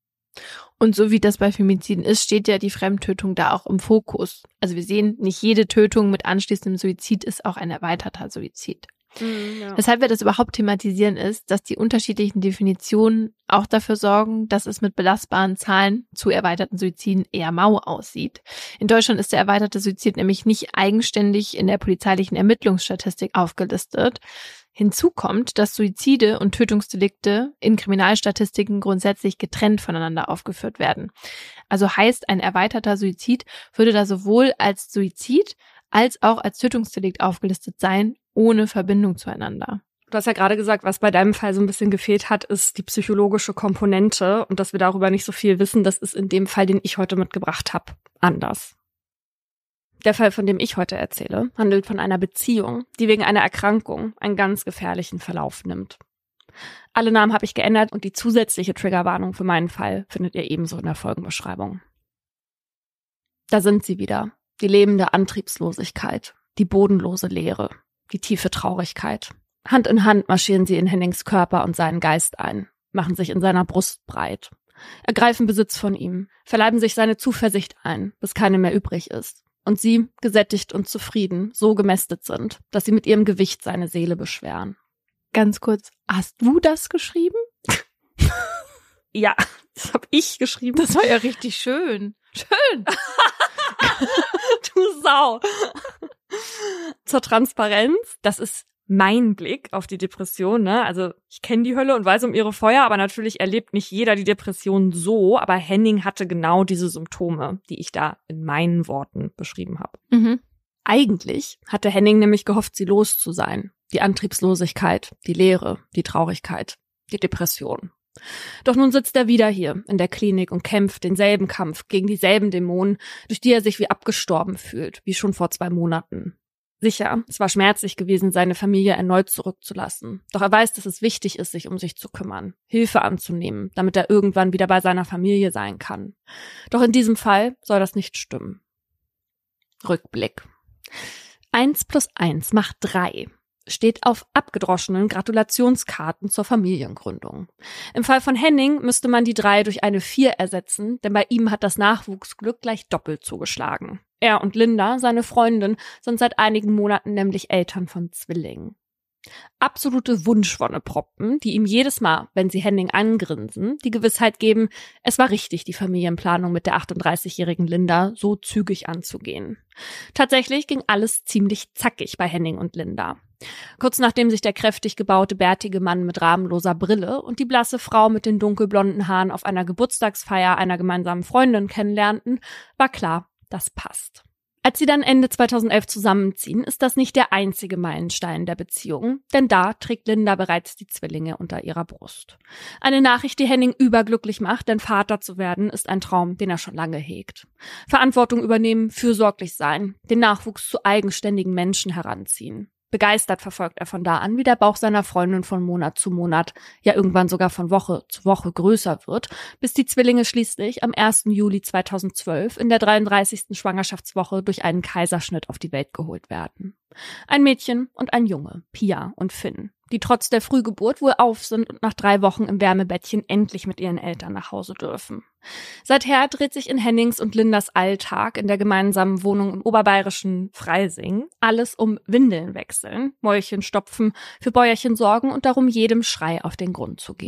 Und so wie das bei Femiziden ist, steht ja die Fremdtötung da auch im Fokus. Also wir sehen, nicht jede Tötung mit anschließendem Suizid ist auch ein erweiterter Suizid. Ja. Weshalb wir das überhaupt thematisieren ist, dass die unterschiedlichen Definitionen auch dafür sorgen, dass es mit belastbaren Zahlen zu erweiterten Suiziden eher mau aussieht. In Deutschland ist der erweiterte Suizid nämlich nicht eigenständig in der polizeilichen Ermittlungsstatistik aufgelistet. Hinzu kommt, dass Suizide und Tötungsdelikte in Kriminalstatistiken grundsätzlich getrennt voneinander aufgeführt werden. Also heißt, ein erweiterter Suizid würde da sowohl als Suizid als auch als Tötungsdelikt aufgelistet sein, ohne Verbindung zueinander. Du hast ja gerade gesagt, was bei deinem Fall so ein bisschen gefehlt hat, ist die psychologische Komponente. Und dass wir darüber nicht so viel wissen, das ist in dem Fall, den ich heute mitgebracht habe, anders. Der Fall, von dem ich heute erzähle, handelt von einer Beziehung, die wegen einer Erkrankung einen ganz gefährlichen Verlauf nimmt. Alle Namen habe ich geändert und die zusätzliche Triggerwarnung für meinen Fall findet ihr ebenso in der Folgenbeschreibung. Da sind sie wieder. Die lebende Antriebslosigkeit, die bodenlose Leere, die tiefe Traurigkeit. Hand in Hand marschieren sie in Hennings Körper und seinen Geist ein, machen sich in seiner Brust breit, ergreifen Besitz von ihm, verleiben sich seine Zuversicht ein, bis keine mehr übrig ist. Und sie, gesättigt und zufrieden, so gemästet sind, dass sie mit ihrem Gewicht seine Seele beschweren. Ganz kurz, hast du das geschrieben? Ja, das habe ich geschrieben. Das war ja richtig schön. Schön. Du Sau. Zur Transparenz, das ist mein Blick auf die Depression, ne? Also ich kenne die Hölle und weiß um ihre Feuer, aber natürlich erlebt nicht jeder die Depression so. Aber Henning hatte genau diese Symptome, die ich da in meinen Worten beschrieben habe. Mhm. Eigentlich hatte Henning nämlich gehofft, sie los zu sein. Die Antriebslosigkeit, die Leere, die Traurigkeit, die Depression. Doch nun sitzt er wieder hier in der Klinik und kämpft denselben Kampf gegen dieselben Dämonen, durch die er sich wie abgestorben fühlt, wie schon vor 2 Monaten. Sicher, es war schmerzlich gewesen, seine Familie erneut zurückzulassen. Doch er weiß, dass es wichtig ist, sich um sich zu kümmern, Hilfe anzunehmen, damit er irgendwann wieder bei seiner Familie sein kann. Doch in diesem Fall soll das nicht stimmen. Rückblick. 1 + 1 macht 3. Steht auf abgedroschenen Gratulationskarten zur Familiengründung. Im Fall von Henning müsste man die 3 durch eine 4 ersetzen, denn bei ihm hat das Nachwuchsglück gleich doppelt zugeschlagen. Er und Linda, seine Freundin, sind seit einigen Monaten nämlich Eltern von Zwillingen. Absolute Wunschwonneproppen, die ihm jedes Mal, wenn sie Henning angrinsen, die Gewissheit geben, es war richtig, die Familienplanung mit der 38-jährigen Linda so zügig anzugehen. Tatsächlich ging alles ziemlich zackig bei Henning und Linda. Kurz nachdem sich der kräftig gebaute, bärtige Mann mit rahmenloser Brille und die blasse Frau mit den dunkelblonden Haaren auf einer Geburtstagsfeier einer gemeinsamen Freundin kennenlernten, war klar, das passt. Als sie dann Ende 2011 zusammenziehen, ist das nicht der einzige Meilenstein der Beziehung, denn da trägt Linda bereits die Zwillinge unter ihrer Brust. Eine Nachricht, die Henning überglücklich macht, denn Vater zu werden ist ein Traum, den er schon lange hegt. Verantwortung übernehmen, fürsorglich sein, den Nachwuchs zu eigenständigen Menschen heranziehen. Begeistert verfolgt er von da an, wie der Bauch seiner Freundin von Monat zu Monat, ja irgendwann sogar von Woche zu Woche größer wird, bis die Zwillinge schließlich am 1. Juli 2012 in der 33. Schwangerschaftswoche durch einen Kaiserschnitt auf die Welt geholt werden. Ein Mädchen und ein Junge, Pia und Finn, die trotz der Frühgeburt wohl auf sind und nach 3 Wochen im Wärmebettchen endlich mit ihren Eltern nach Hause dürfen. Seither dreht sich in Hennings und Lindas Alltag in der gemeinsamen Wohnung im oberbayerischen Freising alles um Windeln wechseln, Mäulchen stopfen, für Bäuerchen sorgen und darum, jedem Schrei auf den Grund zu gehen.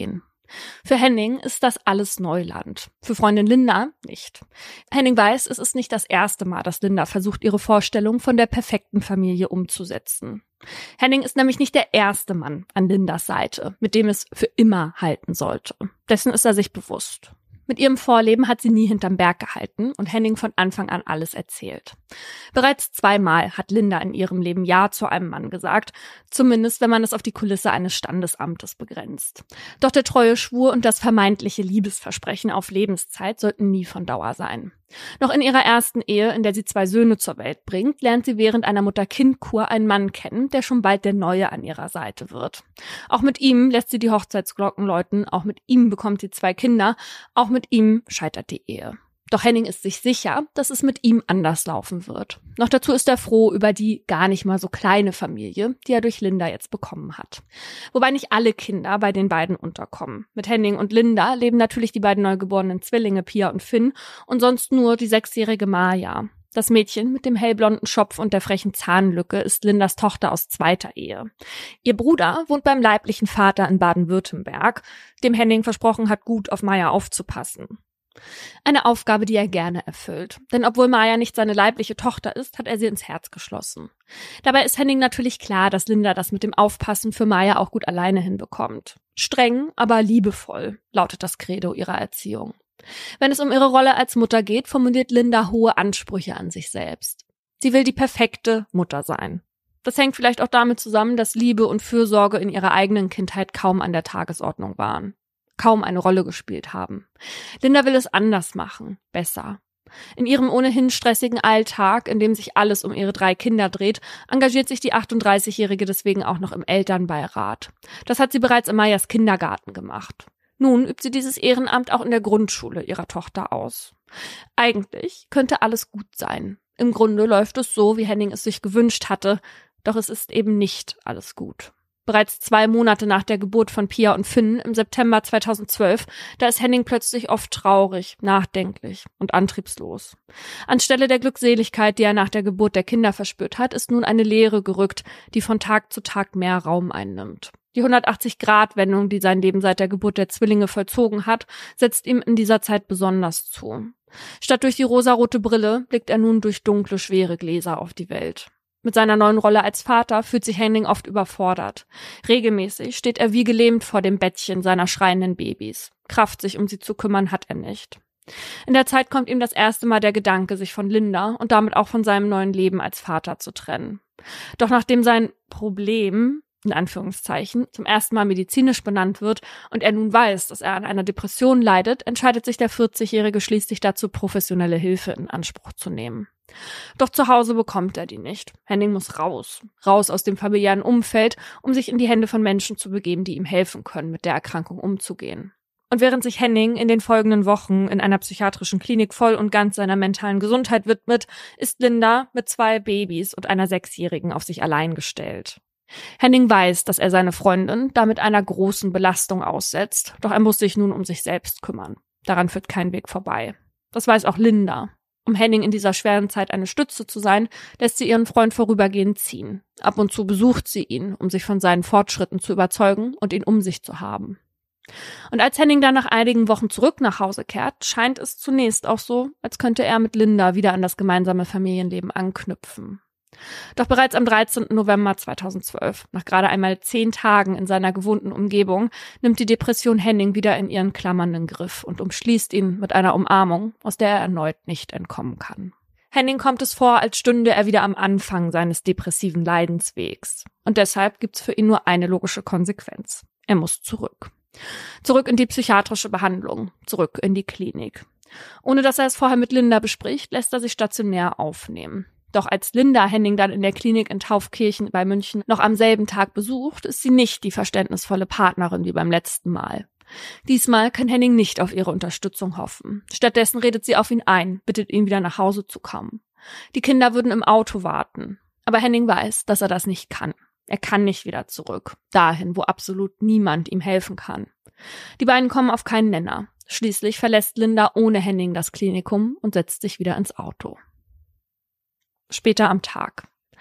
Für Henning ist das alles Neuland. Für Freundin Linda nicht. Henning weiß, es ist nicht das erste Mal, dass Linda versucht, ihre Vorstellung von der perfekten Familie umzusetzen. Henning ist nämlich nicht der erste Mann an Lindas Seite, mit dem es für immer halten sollte. Dessen ist er sich bewusst. Mit ihrem Vorleben hat sie nie hinterm Berg gehalten und Henning von Anfang an alles erzählt. Bereits 2-mal hat Linda in ihrem Leben Ja zu einem Mann gesagt, zumindest wenn man es auf die Kulisse eines Standesamtes begrenzt. Doch der treue Schwur und das vermeintliche Liebesversprechen auf Lebenszeit sollten nie von Dauer sein. Noch in ihrer ersten Ehe, in der sie 2 Söhne zur Welt bringt, lernt sie während einer Mutter-Kind-Kur einen Mann kennen, der schon bald der Neue an ihrer Seite wird. Auch mit ihm lässt sie die Hochzeitsglocken läuten, auch mit ihm bekommt sie 2 Kinder, auch mit ihm scheitert die Ehe. Doch Henning ist sich sicher, dass es mit ihm anders laufen wird. Noch dazu ist er froh über die gar nicht mal so kleine Familie, die er durch Linda jetzt bekommen hat. Wobei nicht alle Kinder bei den beiden unterkommen. Mit Henning und Linda leben natürlich die beiden neugeborenen Zwillinge Pia und Finn und sonst nur die 6-jährige Maja. Das Mädchen mit dem hellblonden Schopf und der frechen Zahnlücke ist Lindas Tochter aus 2. Ehe. Ihr Bruder wohnt beim leiblichen Vater in Baden-Württemberg, dem Henning versprochen hat, gut auf Maja aufzupassen. Eine Aufgabe, die er gerne erfüllt. Denn obwohl Maja nicht seine leibliche Tochter ist, hat er sie ins Herz geschlossen. Dabei ist Henning natürlich klar, dass Linda das mit dem Aufpassen für Maja auch gut alleine hinbekommt. Streng, aber liebevoll, lautet das Credo ihrer Erziehung. Wenn es um ihre Rolle als Mutter geht, formuliert Linda hohe Ansprüche an sich selbst. Sie will die perfekte Mutter sein. Das hängt vielleicht auch damit zusammen, dass Liebe und Fürsorge in ihrer eigenen Kindheit kaum an der Tagesordnung waren. Kaum eine Rolle gespielt haben. Linda will es anders machen, besser. In ihrem ohnehin stressigen Alltag, in dem sich alles um ihre 3 Kinder dreht, engagiert sich die 38-Jährige deswegen auch noch im Elternbeirat. Das hat sie bereits in Majas Kindergarten gemacht. Nun übt sie dieses Ehrenamt auch in der Grundschule ihrer Tochter aus. Eigentlich könnte alles gut sein. Im Grunde läuft es so, wie Henning es sich gewünscht hatte, doch es ist eben nicht alles gut. Bereits 2 Monate nach der Geburt von Pia und Finn im September 2012, da ist Henning plötzlich oft traurig, nachdenklich und antriebslos. Anstelle der Glückseligkeit, die er nach der Geburt der Kinder verspürt hat, ist nun eine Leere gerückt, die von Tag zu Tag mehr Raum einnimmt. Die 180-Grad-Wendung, die sein Leben seit der Geburt der Zwillinge vollzogen hat, setzt ihm in dieser Zeit besonders zu. Statt durch die rosarote Brille blickt er nun durch dunkle, schwere Gläser auf die Welt. Mit seiner neuen Rolle als Vater fühlt sich Henning oft überfordert. Regelmäßig steht er wie gelähmt vor dem Bettchen seiner schreienden Babys. Kraft, sich um sie zu kümmern, hat er nicht. In der Zeit kommt ihm das erste Mal der Gedanke, sich von Linda und damit auch von seinem neuen Leben als Vater zu trennen. Doch nachdem sein Problem, in Anführungszeichen, zum ersten Mal medizinisch benannt wird und er nun weiß, dass er an einer Depression leidet, entscheidet sich der 40-Jährige schließlich dazu, professionelle Hilfe in Anspruch zu nehmen. Doch zu Hause bekommt er die nicht. Henning muss raus aus dem familiären Umfeld, um sich in die Hände von Menschen zu begeben, die ihm helfen können, mit der Erkrankung umzugehen. Und während sich Henning in den folgenden Wochen in einer psychiatrischen Klinik voll und ganz seiner mentalen Gesundheit widmet, ist Linda mit 2 Babys und einer 6-Jährigen auf sich allein gestellt. Henning weiß, dass er seine Freundin damit einer großen Belastung aussetzt, doch er muss sich nun um sich selbst kümmern. Daran führt kein Weg vorbei. Das weiß auch Linda. Um Henning in dieser schweren Zeit eine Stütze zu sein, lässt sie ihren Freund vorübergehend ziehen. Ab und zu besucht sie ihn, um sich von seinen Fortschritten zu überzeugen und ihn um sich zu haben. Und als Henning dann nach einigen Wochen zurück nach Hause kehrt, scheint es zunächst auch so, als könnte er mit Linda wieder an das gemeinsame Familienleben anknüpfen. Doch bereits am 13. November 2012, nach gerade einmal 10 Tagen in seiner gewohnten Umgebung, nimmt die Depression Henning wieder in ihren klammernden Griff und umschließt ihn mit einer Umarmung, aus der er erneut nicht entkommen kann. Henning kommt es vor, als stünde er wieder am Anfang seines depressiven Leidenswegs. Und deshalb gibt's für ihn nur eine logische Konsequenz. Er muss zurück. Zurück in die psychiatrische Behandlung, zurück in die Klinik. Ohne dass er es vorher mit Linda bespricht, lässt er sich stationär aufnehmen. Doch als Linda Henning dann in der Klinik in Taufkirchen bei München noch am selben Tag besucht, ist sie nicht die verständnisvolle Partnerin wie beim letzten Mal. Diesmal kann Henning nicht auf ihre Unterstützung hoffen. Stattdessen redet sie auf ihn ein, bittet ihn wieder nach Hause zu kommen. Die Kinder würden im Auto warten. Aber Henning weiß, dass er das nicht kann. Er kann nicht wieder zurück, dahin, wo absolut niemand ihm helfen kann. Die beiden kommen auf keinen Nenner. Schließlich verlässt Linda ohne Henning das Klinikum und setzt sich wieder ins Auto. Später am Tag.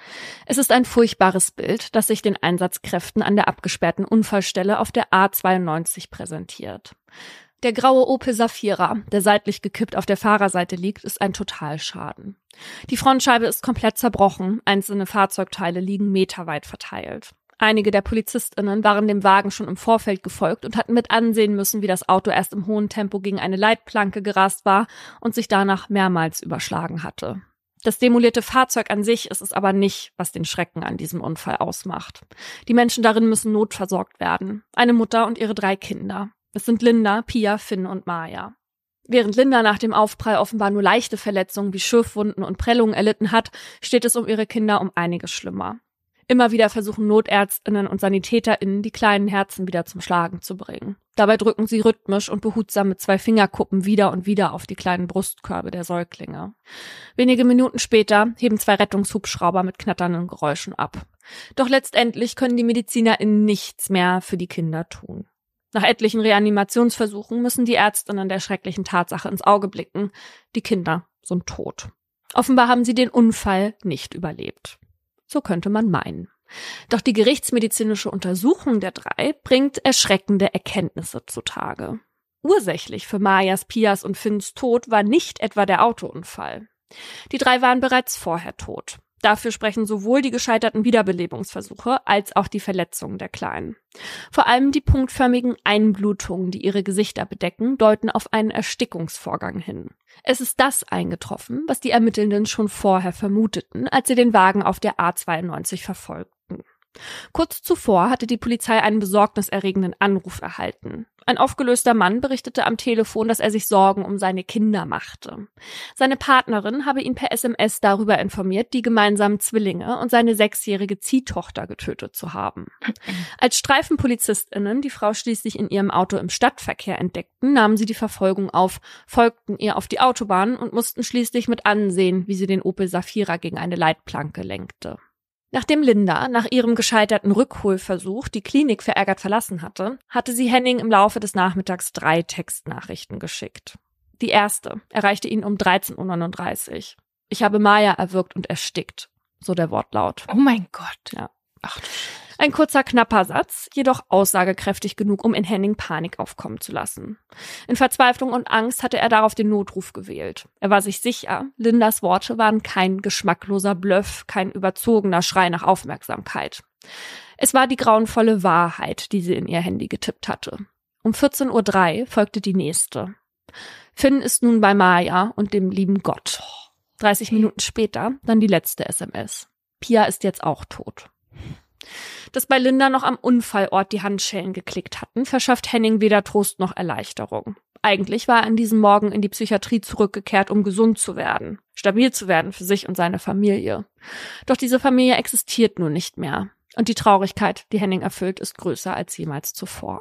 Es ist ein furchtbares Bild, das sich den Einsatzkräften an der abgesperrten Unfallstelle auf der A92 präsentiert. Der graue Opel Safira, der seitlich gekippt auf der Fahrerseite liegt, ist ein Totalschaden. Die Frontscheibe ist komplett zerbrochen, einzelne Fahrzeugteile liegen meterweit verteilt. Einige der PolizistInnen waren dem Wagen schon im Vorfeld gefolgt und hatten mit ansehen müssen, wie das Auto erst im hohen Tempo gegen eine Leitplanke gerast war und sich danach mehrmals überschlagen hatte. Das demolierte Fahrzeug an sich ist es aber nicht, was den Schrecken an diesem Unfall ausmacht. Die Menschen darin müssen notversorgt werden. Eine Mutter und ihre 3 Kinder. Es sind Linda, Pia, Finn und Maya. Während Linda nach dem Aufprall offenbar nur leichte Verletzungen wie Schürfwunden und Prellungen erlitten hat, steht es um ihre Kinder um einiges schlimmer. Immer wieder versuchen NotärztInnen und SanitäterInnen, die kleinen Herzen wieder zum Schlagen zu bringen. Dabei drücken sie rhythmisch und behutsam mit 2 Fingerkuppen wieder und wieder auf die kleinen Brustkörbe der Säuglinge. Wenige Minuten später heben 2 Rettungshubschrauber mit knatternden Geräuschen ab. Doch letztendlich können die MedizinerInnen nichts mehr für die Kinder tun. Nach etlichen Reanimationsversuchen müssen die ÄrztInnen der schrecklichen Tatsache ins Auge blicken. Die Kinder sind tot. Offenbar haben sie den Unfall nicht überlebt. So könnte man meinen. Doch die gerichtsmedizinische Untersuchung der 3 bringt erschreckende Erkenntnisse zutage. Ursächlich für Mayas, Pias und Finns Tod war nicht etwa der Autounfall. Die 3 waren bereits vorher tot. Dafür sprechen sowohl die gescheiterten Wiederbelebungsversuche als auch die Verletzungen der Kleinen. Vor allem die punktförmigen Einblutungen, die ihre Gesichter bedecken, deuten auf einen Erstickungsvorgang hin. Es ist das eingetroffen, was die Ermittelnden schon vorher vermuteten, als sie den Wagen auf der A92 verfolgten. Kurz zuvor hatte die Polizei einen besorgniserregenden Anruf erhalten. Ein aufgelöster Mann berichtete am Telefon, dass er sich Sorgen um seine Kinder machte. Seine Partnerin habe ihn per SMS darüber informiert, die gemeinsamen Zwillinge und seine 6-jährige Ziehtochter getötet zu haben. Als StreifenpolizistInnen die Frau schließlich in ihrem Auto im Stadtverkehr entdeckten, nahmen sie die Verfolgung auf, folgten ihr auf die Autobahn und mussten schließlich mit ansehen, wie sie den Opel Safira gegen eine Leitplanke lenkte. Nachdem Linda nach ihrem gescheiterten Rückholversuch die Klinik verärgert verlassen hatte, hatte sie Henning im Laufe des Nachmittags 3 Textnachrichten geschickt. Die erste erreichte ihn um 13:39 Uhr. Ich habe Maya erwürgt und erstickt, so der Wortlaut. Oh mein Gott. Ja. Ach. Ein kurzer, knapper Satz, jedoch aussagekräftig genug, um in Henning Panik aufkommen zu lassen. In Verzweiflung und Angst hatte er darauf den Notruf gewählt. Er war sich sicher, Lindas Worte waren kein geschmackloser Bluff, kein überzogener Schrei nach Aufmerksamkeit. Es war die grauenvolle Wahrheit, die sie in ihr Handy getippt hatte. Um 14:03 Uhr folgte die nächste. Finn ist nun bei Maya und dem lieben Gott. 30 Minuten später dann die letzte SMS. Pia ist jetzt auch tot. Dass bei Linda noch am Unfallort die Handschellen geklickt hatten, verschafft Henning weder Trost noch Erleichterung. Eigentlich war er an diesem Morgen in die Psychiatrie zurückgekehrt, um gesund zu werden, stabil zu werden für sich und seine Familie. Doch diese Familie existiert nun nicht mehr. Und die Traurigkeit, die Henning erfüllt, ist größer als jemals zuvor.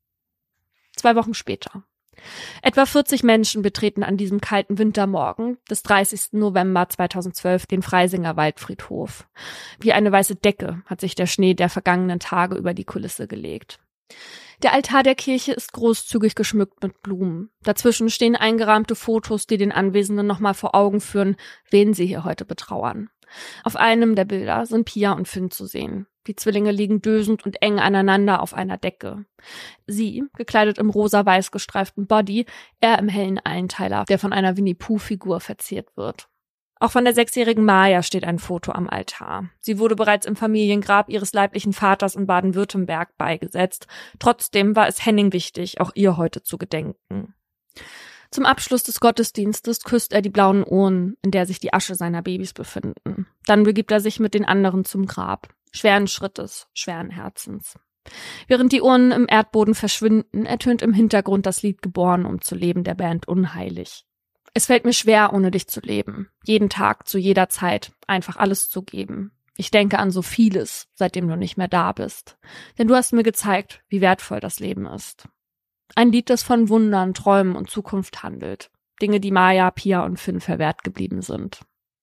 2 Wochen später. Etwa 40 Menschen betreten an diesem kalten Wintermorgen des 30. November 2012 den Freisinger Waldfriedhof. Wie eine weiße Decke hat sich der Schnee der vergangenen Tage über die Kulisse gelegt. Der Altar der Kirche ist großzügig geschmückt mit Blumen. Dazwischen stehen eingerahmte Fotos, die den Anwesenden nochmal vor Augen führen, wen sie hier heute betrauern. Auf einem der Bilder sind Pia und Finn zu sehen. Die Zwillinge liegen dösend und eng aneinander auf einer Decke. Sie, gekleidet im rosa-weiß gestreiften Body, er im hellen Einteiler, der von einer Winnie-Pooh-Figur verziert wird. Auch von der 6-jährigen Maya steht ein Foto am Altar. Sie wurde bereits im Familiengrab ihres leiblichen Vaters in Baden-Württemberg beigesetzt. Trotzdem war es Henning wichtig, auch ihr heute zu gedenken. Zum Abschluss des Gottesdienstes küsst er die blauen Urnen, in der sich die Asche seiner Babys befinden. Dann begibt er sich mit den anderen zum Grab. Schweren Schrittes, schweren Herzens. Während die Urnen im Erdboden verschwinden, ertönt im Hintergrund das Lied Geboren, um zu leben der Band Unheilig. Es fällt mir schwer, ohne dich zu leben. Jeden Tag, zu jeder Zeit, einfach alles zu geben. Ich denke an so vieles, seitdem du nicht mehr da bist. Denn du hast mir gezeigt, wie wertvoll das Leben ist. Ein Lied, das von Wundern, Träumen und Zukunft handelt. Dinge, die Maya, Pia und Finn verwehrt geblieben sind.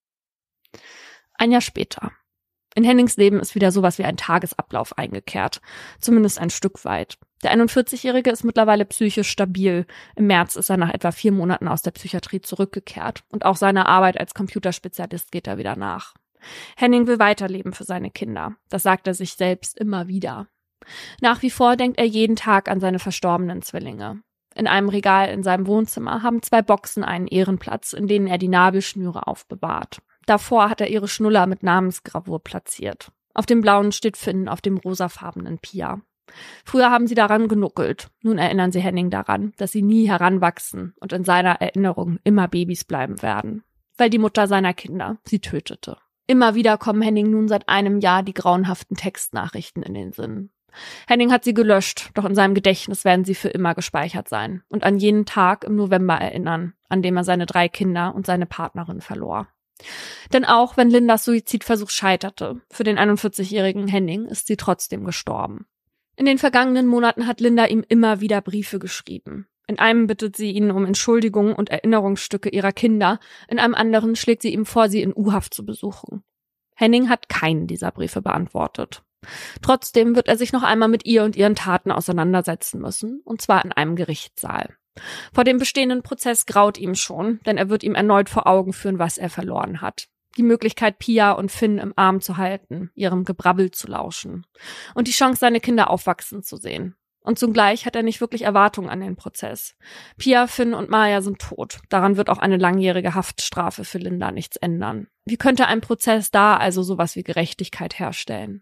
Ein Jahr später. In Hennings Leben ist wieder sowas wie ein Tagesablauf eingekehrt. Zumindest ein Stück weit. Der 41-Jährige ist mittlerweile psychisch stabil. Im März ist er nach etwa 4 Monaten aus der Psychiatrie zurückgekehrt. Und auch seiner Arbeit als Computerspezialist geht er wieder nach. Henning will weiterleben für seine Kinder. Das sagt er sich selbst immer wieder. Nach wie vor denkt er jeden Tag an seine verstorbenen Zwillinge. In einem Regal in seinem Wohnzimmer haben 2 Boxen einen Ehrenplatz, in denen er die Nabelschnüre aufbewahrt. Davor hat er ihre Schnuller mit Namensgravur platziert. Auf dem blauen steht Finn, auf dem rosafarbenen Pia. Früher haben sie daran genuckelt. Nun erinnern sie Henning daran, dass sie nie heranwachsen und in seiner Erinnerung immer Babys bleiben werden. Weil die Mutter seiner Kinder sie tötete. Immer wieder kommen Henning nun seit einem Jahr die grauenhaften Textnachrichten in den Sinn. Henning hat sie gelöscht, doch in seinem Gedächtnis werden sie für immer gespeichert sein und an jenen Tag im November erinnern, an dem er seine 3 Kinder und seine Partnerin verlor. Denn auch wenn Lindas Suizidversuch scheiterte, für den 41-jährigen Henning ist sie trotzdem gestorben. In den vergangenen Monaten hat Linda ihm immer wieder Briefe geschrieben. In einem bittet sie ihn um Entschuldigungen und Erinnerungsstücke ihrer Kinder, in einem anderen schlägt sie ihm vor, sie in U-Haft zu besuchen. Henning hat keinen dieser Briefe beantwortet. Trotzdem wird er sich noch einmal mit ihr und ihren Taten auseinandersetzen müssen, und zwar in einem Gerichtssaal. Vor dem bestehenden Prozess graut ihm schon, denn er wird ihm erneut vor Augen führen, was er verloren hat. Die Möglichkeit, Pia und Finn im Arm zu halten, ihrem Gebrabbel zu lauschen und die Chance, seine Kinder aufwachsen zu sehen. Und zugleich hat er nicht wirklich Erwartungen an den Prozess. Pia, Finn und Maya sind tot. Daran wird auch eine langjährige Haftstrafe für Linda nichts ändern. Wie könnte ein Prozess da also sowas wie Gerechtigkeit herstellen?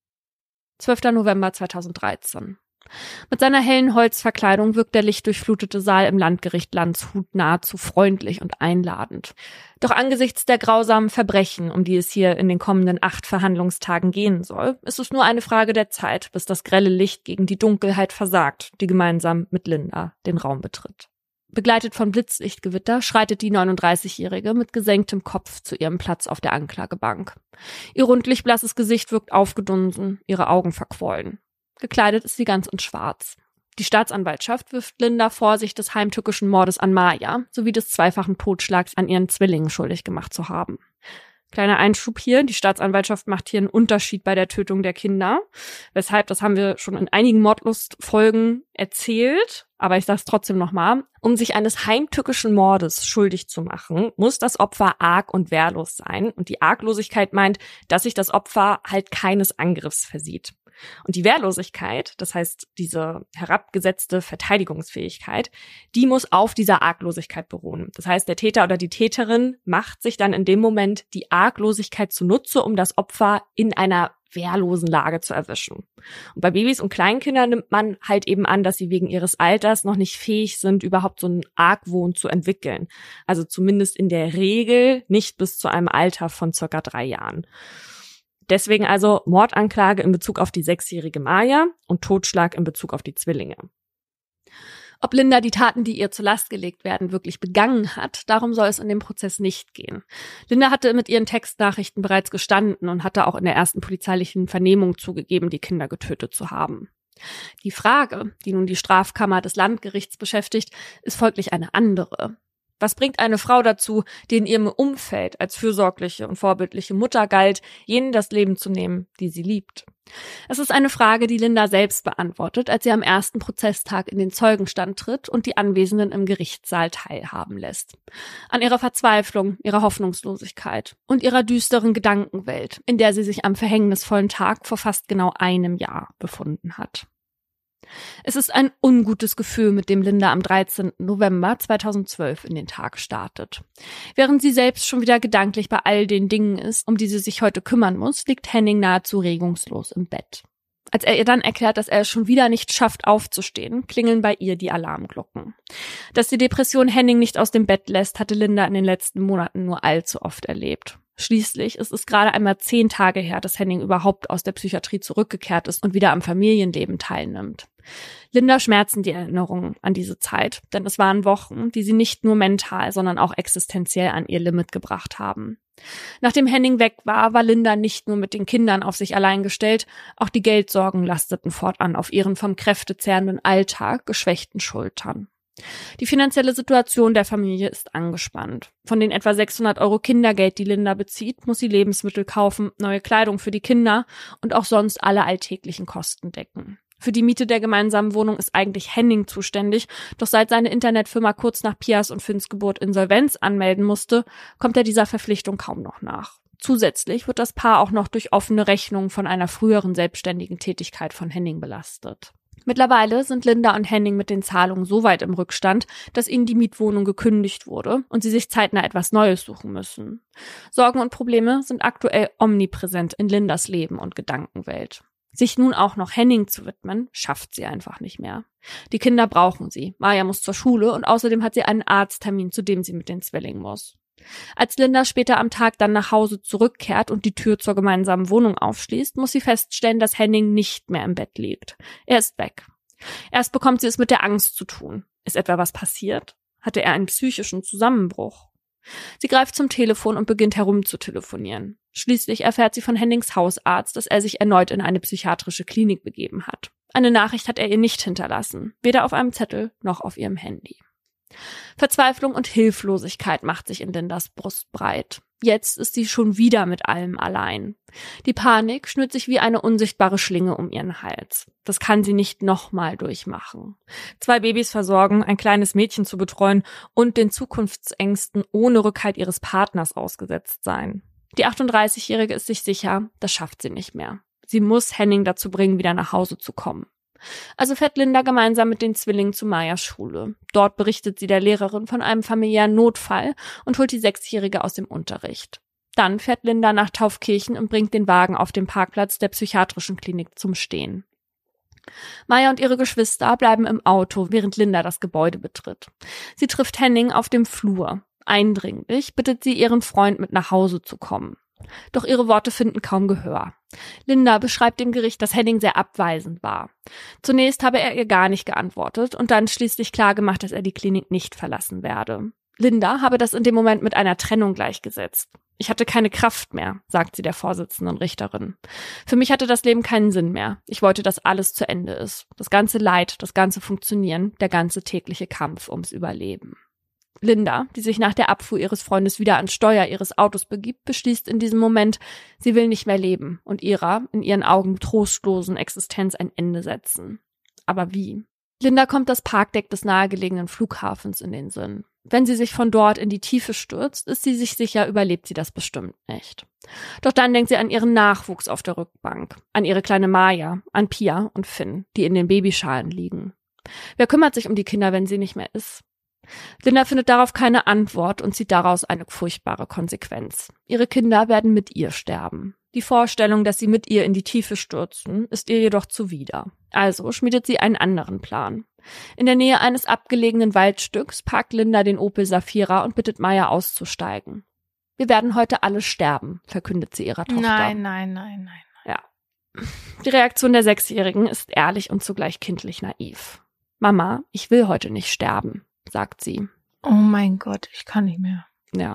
12. November 2013. Mit seiner hellen Holzverkleidung wirkt der lichtdurchflutete Saal im Landgericht Landshut nahezu freundlich und einladend. Doch angesichts der grausamen Verbrechen, um die es hier in den kommenden 8 Verhandlungstagen gehen soll, ist es nur eine Frage der Zeit, bis das grelle Licht gegen die Dunkelheit versagt, die gemeinsam mit Linda den Raum betritt. Begleitet von Blitzlichtgewitter schreitet die 39-Jährige mit gesenktem Kopf zu ihrem Platz auf der Anklagebank. Ihr rundlich blasses Gesicht wirkt aufgedunsen, ihre Augen verquollen. Gekleidet ist sie ganz in Schwarz. Die Staatsanwaltschaft wirft Linda vor, sich des heimtückischen Mordes an Maya sowie des zweifachen Totschlags an ihren Zwillingen schuldig gemacht zu haben. Kleiner Einschub hier, die Staatsanwaltschaft macht hier einen Unterschied bei der Tötung der Kinder, weshalb, das haben wir schon in einigen Mordlustfolgen erzählt, aber ich sage es trotzdem nochmal, um sich eines heimtückischen Mordes schuldig zu machen, muss das Opfer arg und wehrlos sein und die Arglosigkeit meint, dass sich das Opfer halt keines Angriffs versieht. Und die Wehrlosigkeit, das heißt diese herabgesetzte Verteidigungsfähigkeit, die muss auf dieser Arglosigkeit beruhen. Das heißt, der Täter oder die Täterin macht sich dann in dem Moment die Arglosigkeit zunutze, um das Opfer in einer wehrlosen Lage zu erwischen. Und bei Babys und Kleinkindern nimmt man halt eben an, dass sie wegen ihres Alters noch nicht fähig sind, überhaupt so einen Argwohn zu entwickeln. Also zumindest in der Regel nicht bis zu einem Alter von circa 3 Jahren. Deswegen also Mordanklage in Bezug auf die 6-jährige Maya und Totschlag in Bezug auf die Zwillinge. Ob Linda die Taten, die ihr zur Last gelegt werden, wirklich begangen hat, darum soll es in dem Prozess nicht gehen. Linda hatte mit ihren Textnachrichten bereits gestanden und hatte auch in der ersten polizeilichen Vernehmung zugegeben, die Kinder getötet zu haben. Die Frage, die nun die Strafkammer des Landgerichts beschäftigt, ist folglich eine andere. Was bringt eine Frau dazu, die in ihrem Umfeld als fürsorgliche und vorbildliche Mutter galt, jenen das Leben zu nehmen, die sie liebt? Es ist eine Frage, die Linda selbst beantwortet, als sie am ersten Prozesstag in den Zeugenstand tritt und die Anwesenden im Gerichtssaal teilhaben lässt. An ihrer Verzweiflung, ihrer Hoffnungslosigkeit und ihrer düsteren Gedankenwelt, in der sie sich am verhängnisvollen Tag vor fast genau einem Jahr befunden hat. Es ist ein ungutes Gefühl, mit dem Linda am 13. November 2012 in den Tag startet. Während sie selbst schon wieder gedanklich bei all den Dingen ist, um die sie sich heute kümmern muss, liegt Henning nahezu regungslos im Bett. Als er ihr dann erklärt, dass er es schon wieder nicht schafft, aufzustehen, klingeln bei ihr die Alarmglocken. Dass die Depression Henning nicht aus dem Bett lässt, hatte Linda in den letzten Monaten nur allzu oft erlebt. Schließlich ist es gerade einmal 10 Tage her, dass Henning überhaupt aus der Psychiatrie zurückgekehrt ist und wieder am Familienleben teilnimmt. Linda schmerzen die Erinnerungen an diese Zeit, denn es waren Wochen, die sie nicht nur mental, sondern auch existenziell an ihr Limit gebracht haben. Nachdem Henning weg war, war Linda nicht nur mit den Kindern auf sich allein gestellt, auch die Geldsorgen lasteten fortan auf ihren vom kräftezehrenden Alltag geschwächten Schultern. Die finanzielle Situation der Familie ist angespannt. Von den etwa 600 € Kindergeld, die Linda bezieht, muss sie Lebensmittel kaufen, neue Kleidung für die Kinder und auch sonst alle alltäglichen Kosten decken. Für die Miete der gemeinsamen Wohnung ist eigentlich Henning zuständig, doch seit seine Internetfirma kurz nach Pias und Finns Geburt Insolvenz anmelden musste, kommt er dieser Verpflichtung kaum noch nach. Zusätzlich wird das Paar auch noch durch offene Rechnungen von einer früheren selbstständigen Tätigkeit von Henning belastet. Mittlerweile sind Linda und Henning mit den Zahlungen so weit im Rückstand, dass ihnen die Mietwohnung gekündigt wurde und sie sich zeitnah etwas Neues suchen müssen. Sorgen und Probleme sind aktuell omnipräsent in Lindas Leben und Gedankenwelt. Sich nun auch noch Henning zu widmen, schafft sie einfach nicht mehr. Die Kinder brauchen sie. Maja muss zur Schule und außerdem hat sie einen Arzttermin, zu dem sie mit den Zwillingen muss. Als Linda später am Tag dann nach Hause zurückkehrt und die Tür zur gemeinsamen Wohnung aufschließt, muss sie feststellen, dass Henning nicht mehr im Bett liegt. Er ist weg. Erst bekommt sie es mit der Angst zu tun. Ist etwa was passiert? Hatte er einen psychischen Zusammenbruch? Sie greift zum Telefon und beginnt herumzutelefonieren. Schließlich erfährt sie von Hennings Hausarzt, dass er sich erneut in eine psychiatrische Klinik begeben hat. Eine Nachricht hat er ihr nicht hinterlassen, weder auf einem Zettel noch auf ihrem Handy. Verzweiflung und Hilflosigkeit macht sich in Lindas Brust breit. Jetzt ist sie schon wieder mit allem allein. Die Panik schnürt sich wie eine unsichtbare Schlinge um ihren Hals. Das kann sie nicht nochmal durchmachen. 2 Babys versorgen, ein kleines Mädchen zu betreuen und den Zukunftsängsten ohne Rückhalt ihres Partners ausgesetzt sein. Die 38-Jährige ist sich sicher, das schafft sie nicht mehr. Sie muss Henning dazu bringen, wieder nach Hause zu kommen. Also fährt Linda gemeinsam mit den Zwillingen zu Majas Schule. Dort berichtet sie der Lehrerin von einem familiären Notfall und holt die 6-Jährige aus dem Unterricht. Dann fährt Linda nach Taufkirchen und bringt den Wagen auf dem Parkplatz der psychiatrischen Klinik zum Stehen. Maja und ihre Geschwister bleiben im Auto, während Linda das Gebäude betritt. Sie trifft Henning auf dem Flur. Eindringlich bittet sie ihren Freund, mit nach Hause zu kommen. Doch ihre Worte finden kaum Gehör. Linda beschreibt dem Gericht, dass Henning sehr abweisend war. Zunächst habe er ihr gar nicht geantwortet und dann schließlich klargemacht, dass er die Klinik nicht verlassen werde. Linda habe das in dem Moment mit einer Trennung gleichgesetzt. Ich hatte keine Kraft mehr, sagt sie der Vorsitzenden Richterin. Für mich hatte das Leben keinen Sinn mehr. Ich wollte, dass alles zu Ende ist. Das ganze Leid, das ganze Funktionieren, der ganze tägliche Kampf ums Überleben. Linda, die sich nach der Abfuhr ihres Freundes wieder ans Steuer ihres Autos begibt, beschließt in diesem Moment, sie will nicht mehr leben und ihrer, in ihren Augen trostlosen Existenz ein Ende setzen. Aber wie? Linda kommt das Parkdeck des nahegelegenen Flughafens in den Sinn. Wenn sie sich von dort in die Tiefe stürzt, ist sie sich sicher, überlebt sie das bestimmt nicht. Doch dann denkt sie an ihren Nachwuchs auf der Rückbank, an ihre kleine Maja, an Pia und Finn, die in den Babyschalen liegen. Wer kümmert sich um die Kinder, wenn sie nicht mehr ist? Linda findet darauf keine Antwort und zieht daraus eine furchtbare Konsequenz. Ihre Kinder werden mit ihr sterben. Die Vorstellung, dass sie mit ihr in die Tiefe stürzen, ist ihr jedoch zuwider. Also schmiedet sie einen anderen Plan. In der Nähe eines abgelegenen Waldstücks parkt Linda den Opel Safira und bittet Maja auszusteigen. Wir werden heute alle sterben, verkündet sie ihrer Tochter. Nein. Ja. Die Reaktion der 6-Jährigen ist ehrlich und zugleich kindlich naiv. Mama, ich will heute nicht sterben, sagt sie. Oh mein Gott, ich kann nicht mehr. Ja.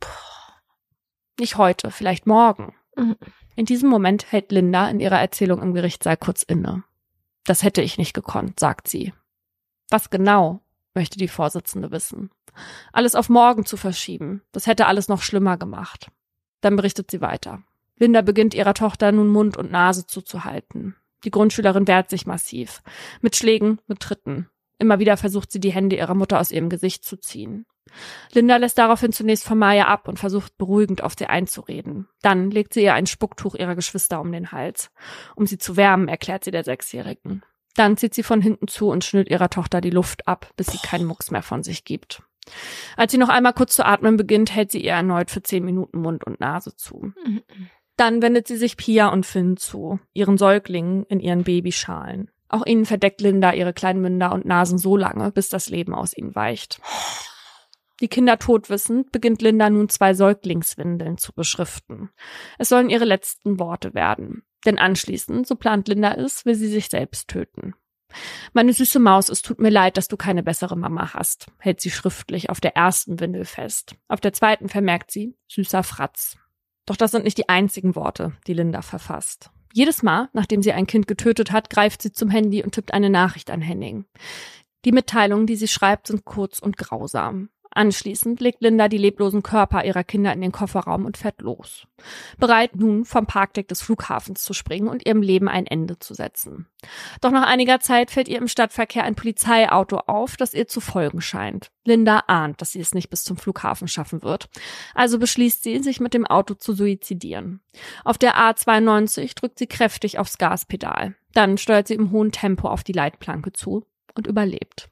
Nicht heute, vielleicht morgen. In diesem Moment hält Linda in ihrer Erzählung im Gerichtssaal kurz inne. Das hätte ich nicht gekonnt, sagt sie. Was genau, möchte die Vorsitzende wissen. Alles auf morgen zu verschieben, das hätte alles noch schlimmer gemacht. Dann berichtet sie weiter. Linda beginnt ihrer Tochter nun Mund und Nase zuzuhalten. Die Grundschülerin wehrt sich massiv. Mit Schlägen, mit Tritten. Immer wieder versucht sie, die Hände ihrer Mutter aus ihrem Gesicht zu ziehen. Linda lässt daraufhin zunächst von Maja ab und versucht beruhigend auf sie einzureden. Dann legt sie ihr ein Spucktuch ihrer Geschwister um den Hals. Um sie zu wärmen, erklärt sie der 6-Jährigen. Dann zieht sie von hinten zu und schnürt ihrer Tochter die Luft ab, bis sie keinen Mucks mehr von sich gibt. Als sie noch einmal kurz zu atmen beginnt, hält sie ihr erneut für 10 Minuten Mund und Nase zu. Dann wendet sie sich Pia und Finn zu, ihren Säuglingen in ihren Babyschalen. Auch ihnen verdeckt Linda ihre kleinen Münder und Nasen so lange, bis das Leben aus ihnen weicht. Die Kinder totwissend, beginnt Linda nun 2 Säuglingswindeln zu beschriften. Es sollen ihre letzten Worte werden. Denn anschließend, so plant Linda es, will sie sich selbst töten. Meine süße Maus, es tut mir leid, dass du keine bessere Mama hast, hält sie schriftlich auf der ersten Windel fest. Auf der zweiten vermerkt sie, süßer Fratz. Doch das sind nicht die einzigen Worte, die Linda verfasst. Jedes Mal, nachdem sie ein Kind getötet hat, greift sie zum Handy und tippt eine Nachricht an Henning. Die Mitteilungen, die sie schreibt, sind kurz und grausam. Anschließend legt Linda die leblosen Körper ihrer Kinder in den Kofferraum und fährt los. Bereit, nun vom Parkdeck des Flughafens zu springen und ihrem Leben ein Ende zu setzen. Doch nach einiger Zeit fällt ihr im Stadtverkehr ein Polizeiauto auf, das ihr zu folgen scheint. Linda ahnt, dass sie es nicht bis zum Flughafen schaffen wird. Also beschließt sie, sich mit dem Auto zu suizidieren. Auf der A92 drückt sie kräftig aufs Gaspedal. Dann steuert sie im hohen Tempo auf die Leitplanke zu und überlebt.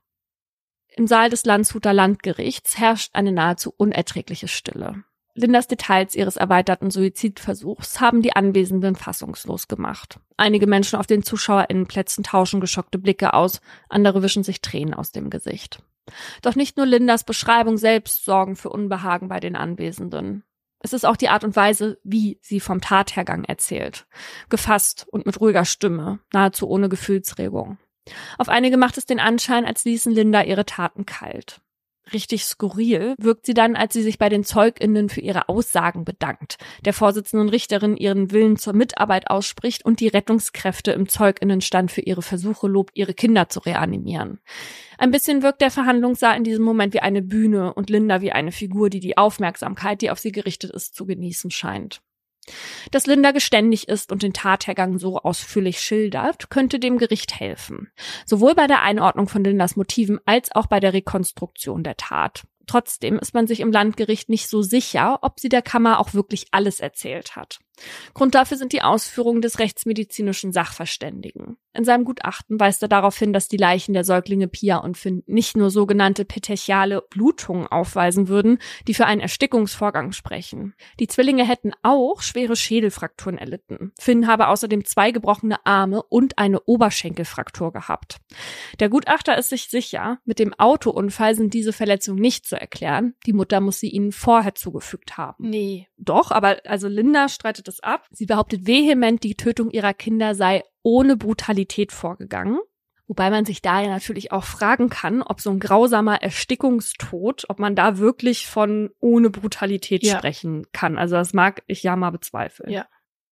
Im Saal des Landshuter Landgerichts herrscht eine nahezu unerträgliche Stille. Lindas Details ihres erweiterten Suizidversuchs haben die Anwesenden fassungslos gemacht. Einige Menschen auf den ZuschauerInnenplätzen tauschen geschockte Blicke aus, andere wischen sich Tränen aus dem Gesicht. Doch nicht nur Lindas Beschreibung selbst sorgen für Unbehagen bei den Anwesenden. Es ist auch die Art und Weise, wie sie vom Tathergang erzählt. Gefasst und mit ruhiger Stimme, nahezu ohne Gefühlsregung. Auf einige macht es den Anschein, als ließen Linda ihre Taten kalt. Richtig skurril wirkt sie dann, als sie sich bei den ZeugInnen für ihre Aussagen bedankt, der Vorsitzenden Richterin ihren Willen zur Mitarbeit ausspricht und die Rettungskräfte im ZeugInnenstand für ihre Versuche lobt, ihre Kinder zu reanimieren. Ein bisschen wirkt der Verhandlungssaal in diesem Moment wie eine Bühne und Linda wie eine Figur, die die Aufmerksamkeit, die auf sie gerichtet ist, zu genießen scheint. Dass Linda geständig ist und den Tathergang so ausführlich schildert, könnte dem Gericht helfen. Sowohl bei der Einordnung von Lindas Motiven als auch bei der Rekonstruktion der Tat. Trotzdem ist man sich im Landgericht nicht so sicher, ob sie der Kammer auch wirklich alles erzählt hat. Grund dafür sind die Ausführungen des rechtsmedizinischen Sachverständigen. In seinem Gutachten weist er darauf hin, dass die Leichen der Säuglinge Pia und Finn nicht nur sogenannte petechiale Blutungen aufweisen würden, die für einen Erstickungsvorgang sprechen. Die Zwillinge hätten auch schwere Schädelfrakturen erlitten. Finn habe außerdem 2 gebrochene Arme und eine Oberschenkelfraktur gehabt. Der Gutachter ist sich sicher, mit dem Autounfall sind diese Verletzungen nicht zu erklären. Die Mutter muss sie ihnen vorher zugefügt haben. Nee. Doch, aber also Linda streitet es ab. Sie behauptet vehement, die Tötung ihrer Kinder sei ohne Brutalität vorgegangen. Wobei man sich da ja natürlich auch fragen kann, ob so ein grausamer Erstickungstod, ob man da wirklich von ohne Brutalität sprechen kann. Also das mag ich ja mal bezweifeln. Ja.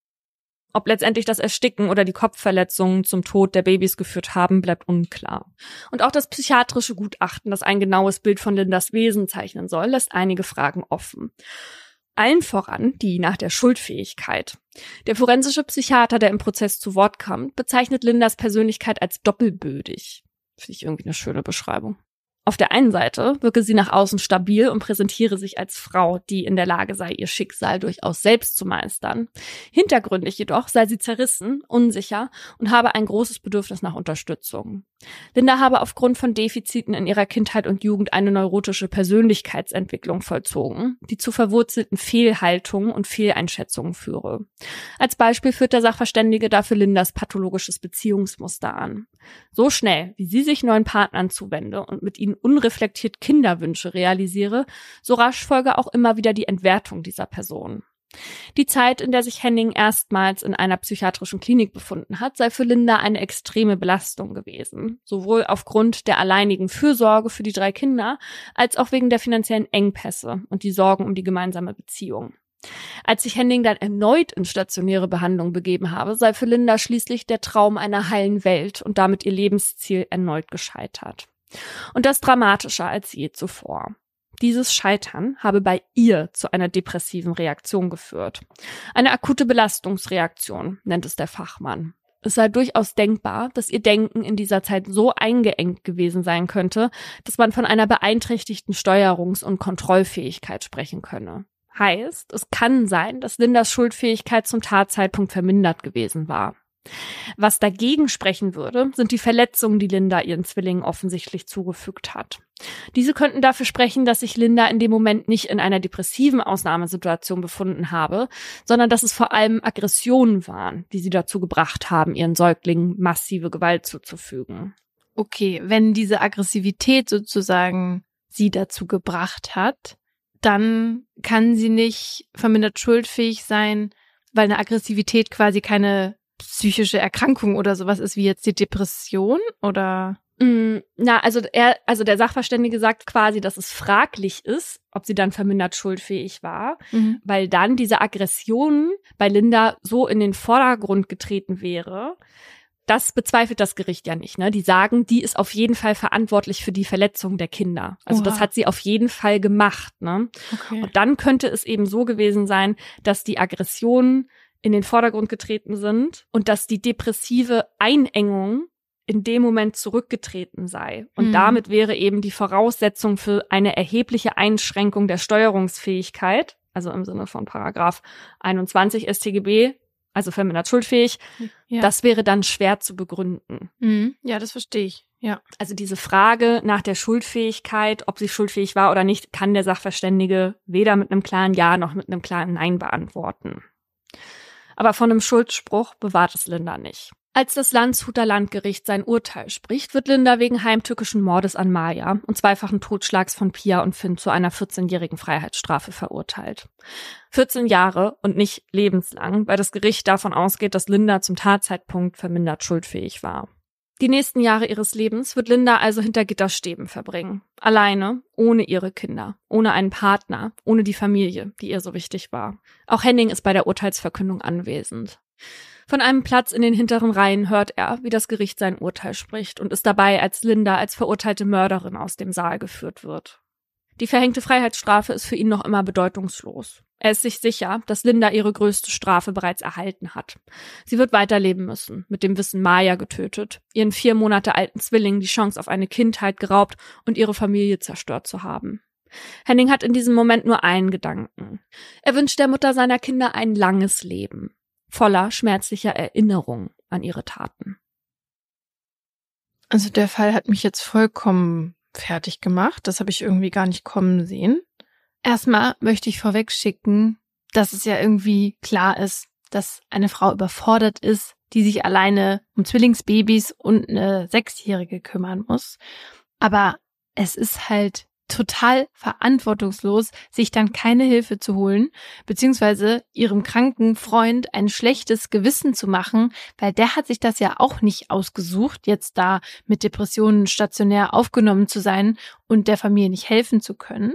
Ob letztendlich das Ersticken oder die Kopfverletzungen zum Tod der Babys geführt haben, bleibt unklar. Und auch das psychiatrische Gutachten, das ein genaues Bild von Lindas Wesen zeichnen soll, lässt einige Fragen offen. Allen voran die nach der Schuldfähigkeit. Der forensische Psychiater, der im Prozess zu Wort kommt, bezeichnet Lindas Persönlichkeit als doppelbödig. Finde ich irgendwie eine schöne Beschreibung. Auf der einen Seite wirke sie nach außen stabil und präsentiere sich als Frau, die in der Lage sei, ihr Schicksal durchaus selbst zu meistern. Hintergründig jedoch sei sie zerrissen, unsicher und habe ein großes Bedürfnis nach Unterstützung. Linda habe aufgrund von Defiziten in ihrer Kindheit und Jugend eine neurotische Persönlichkeitsentwicklung vollzogen, die zu verwurzelten Fehlhaltungen und Fehleinschätzungen führe. Als Beispiel führt der Sachverständige dafür Lindas pathologisches Beziehungsmuster an. So schnell, wie sie sich neuen Partnern zuwende und mit ihnen unreflektiert Kinderwünsche realisiere, so rasch folge auch immer wieder die Entwertung dieser Person. Die Zeit, in der sich Henning erstmals in einer psychiatrischen Klinik befunden hat, sei für Linda eine extreme Belastung gewesen. Sowohl aufgrund der alleinigen Fürsorge für die 3 Kinder, als auch wegen der finanziellen Engpässe und die Sorgen um die gemeinsame Beziehung. Als sich Henning dann erneut in stationäre Behandlung begeben habe, sei für Linda schließlich der Traum einer heilen Welt und damit ihr Lebensziel erneut gescheitert. Und das dramatischer als je zuvor. Dieses Scheitern habe bei ihr zu einer depressiven Reaktion geführt. Eine akute Belastungsreaktion, nennt es der Fachmann. Es sei durchaus denkbar, dass ihr Denken in dieser Zeit so eingeengt gewesen sein könnte, dass man von einer beeinträchtigten Steuerungs- und Kontrollfähigkeit sprechen könne. Heißt, es kann sein, dass Lindas Schuldfähigkeit zum Tatzeitpunkt vermindert gewesen war. Was dagegen sprechen würde, sind die Verletzungen, die Linda ihren Zwillingen offensichtlich zugefügt hat. Diese könnten dafür sprechen, dass sich Linda in dem Moment nicht in einer depressiven Ausnahmesituation befunden habe, sondern dass es vor allem Aggressionen waren, die sie dazu gebracht haben, ihren Säuglingen massive Gewalt zuzufügen. Okay, wenn diese Aggressivität sozusagen sie dazu gebracht hat, dann kann sie nicht vermindert schuldfähig sein, weil eine Aggressivität quasi keine psychische Erkrankung oder sowas ist wie jetzt die Depression, oder? Also der Sachverständige sagt quasi, dass es fraglich ist, ob sie dann vermindert schuldfähig war, weil dann diese Aggression bei Linda so in den Vordergrund getreten wäre, das bezweifelt das Gericht ja nicht, ne? Die sagen, die ist auf jeden Fall verantwortlich für die Verletzung der Kinder. Also das hat sie auf jeden Fall gemacht, ne? Okay. Und dann könnte es eben so gewesen sein, dass die Aggressionen in den Vordergrund getreten sind und dass die depressive Einengung in dem Moment zurückgetreten sei. Und damit wäre eben die Voraussetzung für eine erhebliche Einschränkung der Steuerungsfähigkeit, also im Sinne von Paragraph 21 StGB, also vermindert schuldfähig, das wäre dann schwer zu begründen. Ja, das verstehe ich. Ja. Also diese Frage nach der Schuldfähigkeit, ob sie schuldfähig war oder nicht, kann der Sachverständige weder mit einem klaren Ja noch mit einem klaren Nein beantworten. Aber von einem Schuldspruch bewahrt es Linda nicht. Als das Landshuter Landgericht sein Urteil spricht, wird Linda wegen heimtückischen Mordes an Maja und zweifachen Totschlags von Pia und Finn zu einer 14-jährigen Freiheitsstrafe verurteilt. 14 Jahre und nicht lebenslang, weil das Gericht davon ausgeht, dass Linda zum Tatzeitpunkt vermindert schuldfähig war. Die nächsten Jahre ihres Lebens wird Linda also hinter Gitterstäben verbringen. Alleine, ohne ihre Kinder, ohne einen Partner, ohne die Familie, die ihr so wichtig war. Auch Henning ist bei der Urteilsverkündung anwesend. Von einem Platz in den hinteren Reihen hört er, wie das Gericht sein Urteil spricht und ist dabei, als Linda als verurteilte Mörderin aus dem Saal geführt wird. Die verhängte Freiheitsstrafe ist für ihn noch immer bedeutungslos. Er ist sich sicher, dass Linda ihre größte Strafe bereits erhalten hat. Sie wird weiterleben müssen, mit dem Wissen, Maja getötet, ihren 4 Monate alten Zwilling die Chance auf eine Kindheit geraubt und ihre Familie zerstört zu haben. Henning hat in diesem Moment nur einen Gedanken. Er wünscht der Mutter seiner Kinder ein langes Leben, voller schmerzlicher Erinnerung an ihre Taten. Also der Fall hat mich jetzt vollkommen fertig gemacht. Das habe ich irgendwie gar nicht kommen sehen. Erstmal möchte ich vorweg schicken, dass es ja irgendwie klar ist, dass eine Frau überfordert ist, die sich alleine um Zwillingsbabys und eine 6-Jährige kümmern muss. Aber es ist halt total verantwortungslos, sich dann keine Hilfe zu holen, beziehungsweise ihrem kranken Freund ein schlechtes Gewissen zu machen, weil der hat sich das ja auch nicht ausgesucht, jetzt da mit Depressionen stationär aufgenommen zu sein und der Familie nicht helfen zu können.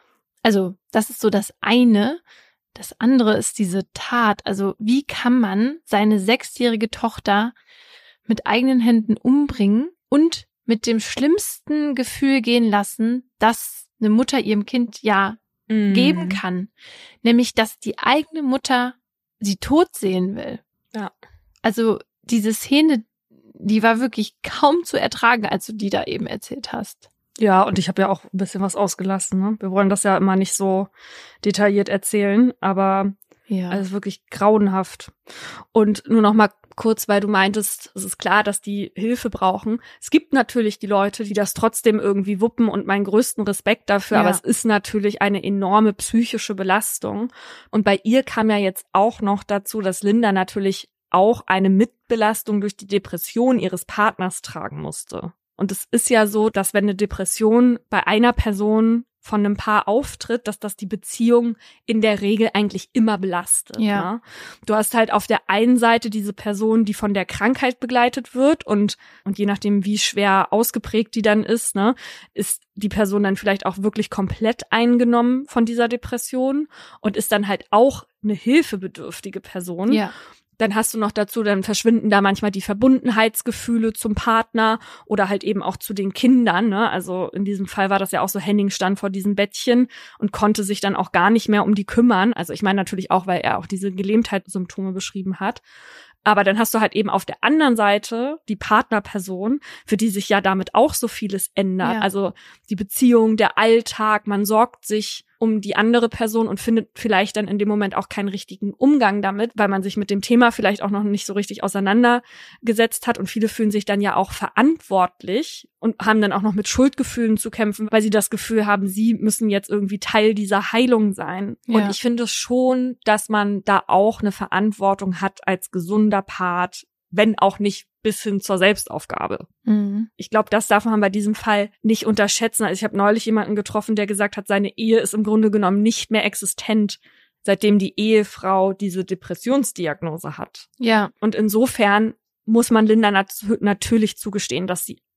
Also das ist so das eine. Das andere ist diese Tat. Also wie kann man seine 6-jährige Tochter mit eigenen Händen umbringen und mit dem schlimmsten Gefühl gehen lassen, dass eine Mutter ihrem Kind ja geben kann. Nämlich, dass die eigene Mutter sie tot sehen will. Ja. Also diese Szene, die war wirklich kaum zu ertragen, als du die da eben erzählt hast. Ja, und ich habe ja auch ein bisschen was ausgelassen, ne? Wir wollen das ja immer nicht so detailliert erzählen, aber Ja. also wirklich grauenhaft. Und nur noch mal kurz, weil du meintest, es ist klar, dass die Hilfe brauchen. Es gibt natürlich die Leute, die das trotzdem irgendwie wuppen und meinen größten Respekt dafür, aber es ist natürlich eine enorme psychische Belastung. Und bei ihr kam ja jetzt auch noch dazu, dass Linda natürlich auch eine Mitbelastung durch die Depression ihres Partners tragen musste. Und es ist ja so, dass wenn eine Depression bei einer Person von einem Paar auftritt, dass das die Beziehung in der Regel eigentlich immer belastet. Ja. Ne? Du hast halt auf der einen Seite diese Person, die von der Krankheit begleitet wird und je nachdem, wie schwer ausgeprägt die dann ist, ne, ist die Person dann vielleicht auch wirklich komplett eingenommen von dieser Depression und ist dann halt auch eine hilfebedürftige Person. Ja. Dann hast du noch dazu, dann verschwinden da manchmal die Verbundenheitsgefühle zum Partner oder halt eben auch zu den Kindern, ne? Also in diesem Fall war das ja auch so, Henning stand vor diesem Bettchen und konnte sich dann auch gar nicht mehr um die kümmern. Also ich meine natürlich auch, weil er auch diese Gelähmtheitssymptome beschrieben hat. Aber dann hast du halt eben auf der anderen Seite die Partnerperson, für die sich ja damit auch so vieles ändert. Ja. Also die Beziehung, der Alltag, man sorgt sich um die andere Person und findet vielleicht dann in dem Moment auch keinen richtigen Umgang damit, weil man sich mit dem Thema vielleicht auch noch nicht so richtig auseinandergesetzt hat. Und viele fühlen sich dann ja auch verantwortlich und haben dann auch noch mit Schuldgefühlen zu kämpfen, weil sie das Gefühl haben, sie müssen jetzt irgendwie Teil dieser Heilung sein. Ja. Und ich finde schon, dass man da auch eine Verantwortung hat als gesunder Part, wenn auch nicht bis hin zur Selbstaufgabe. Mhm. Ich glaube, das darf man bei diesem Fall nicht unterschätzen. Also ich habe neulich jemanden getroffen, der gesagt hat, seine Ehe ist im Grunde genommen nicht mehr existent, seitdem die Ehefrau diese Depressionsdiagnose hat. Ja. Und insofern muss man Linda natürlich zugestehen, dass sie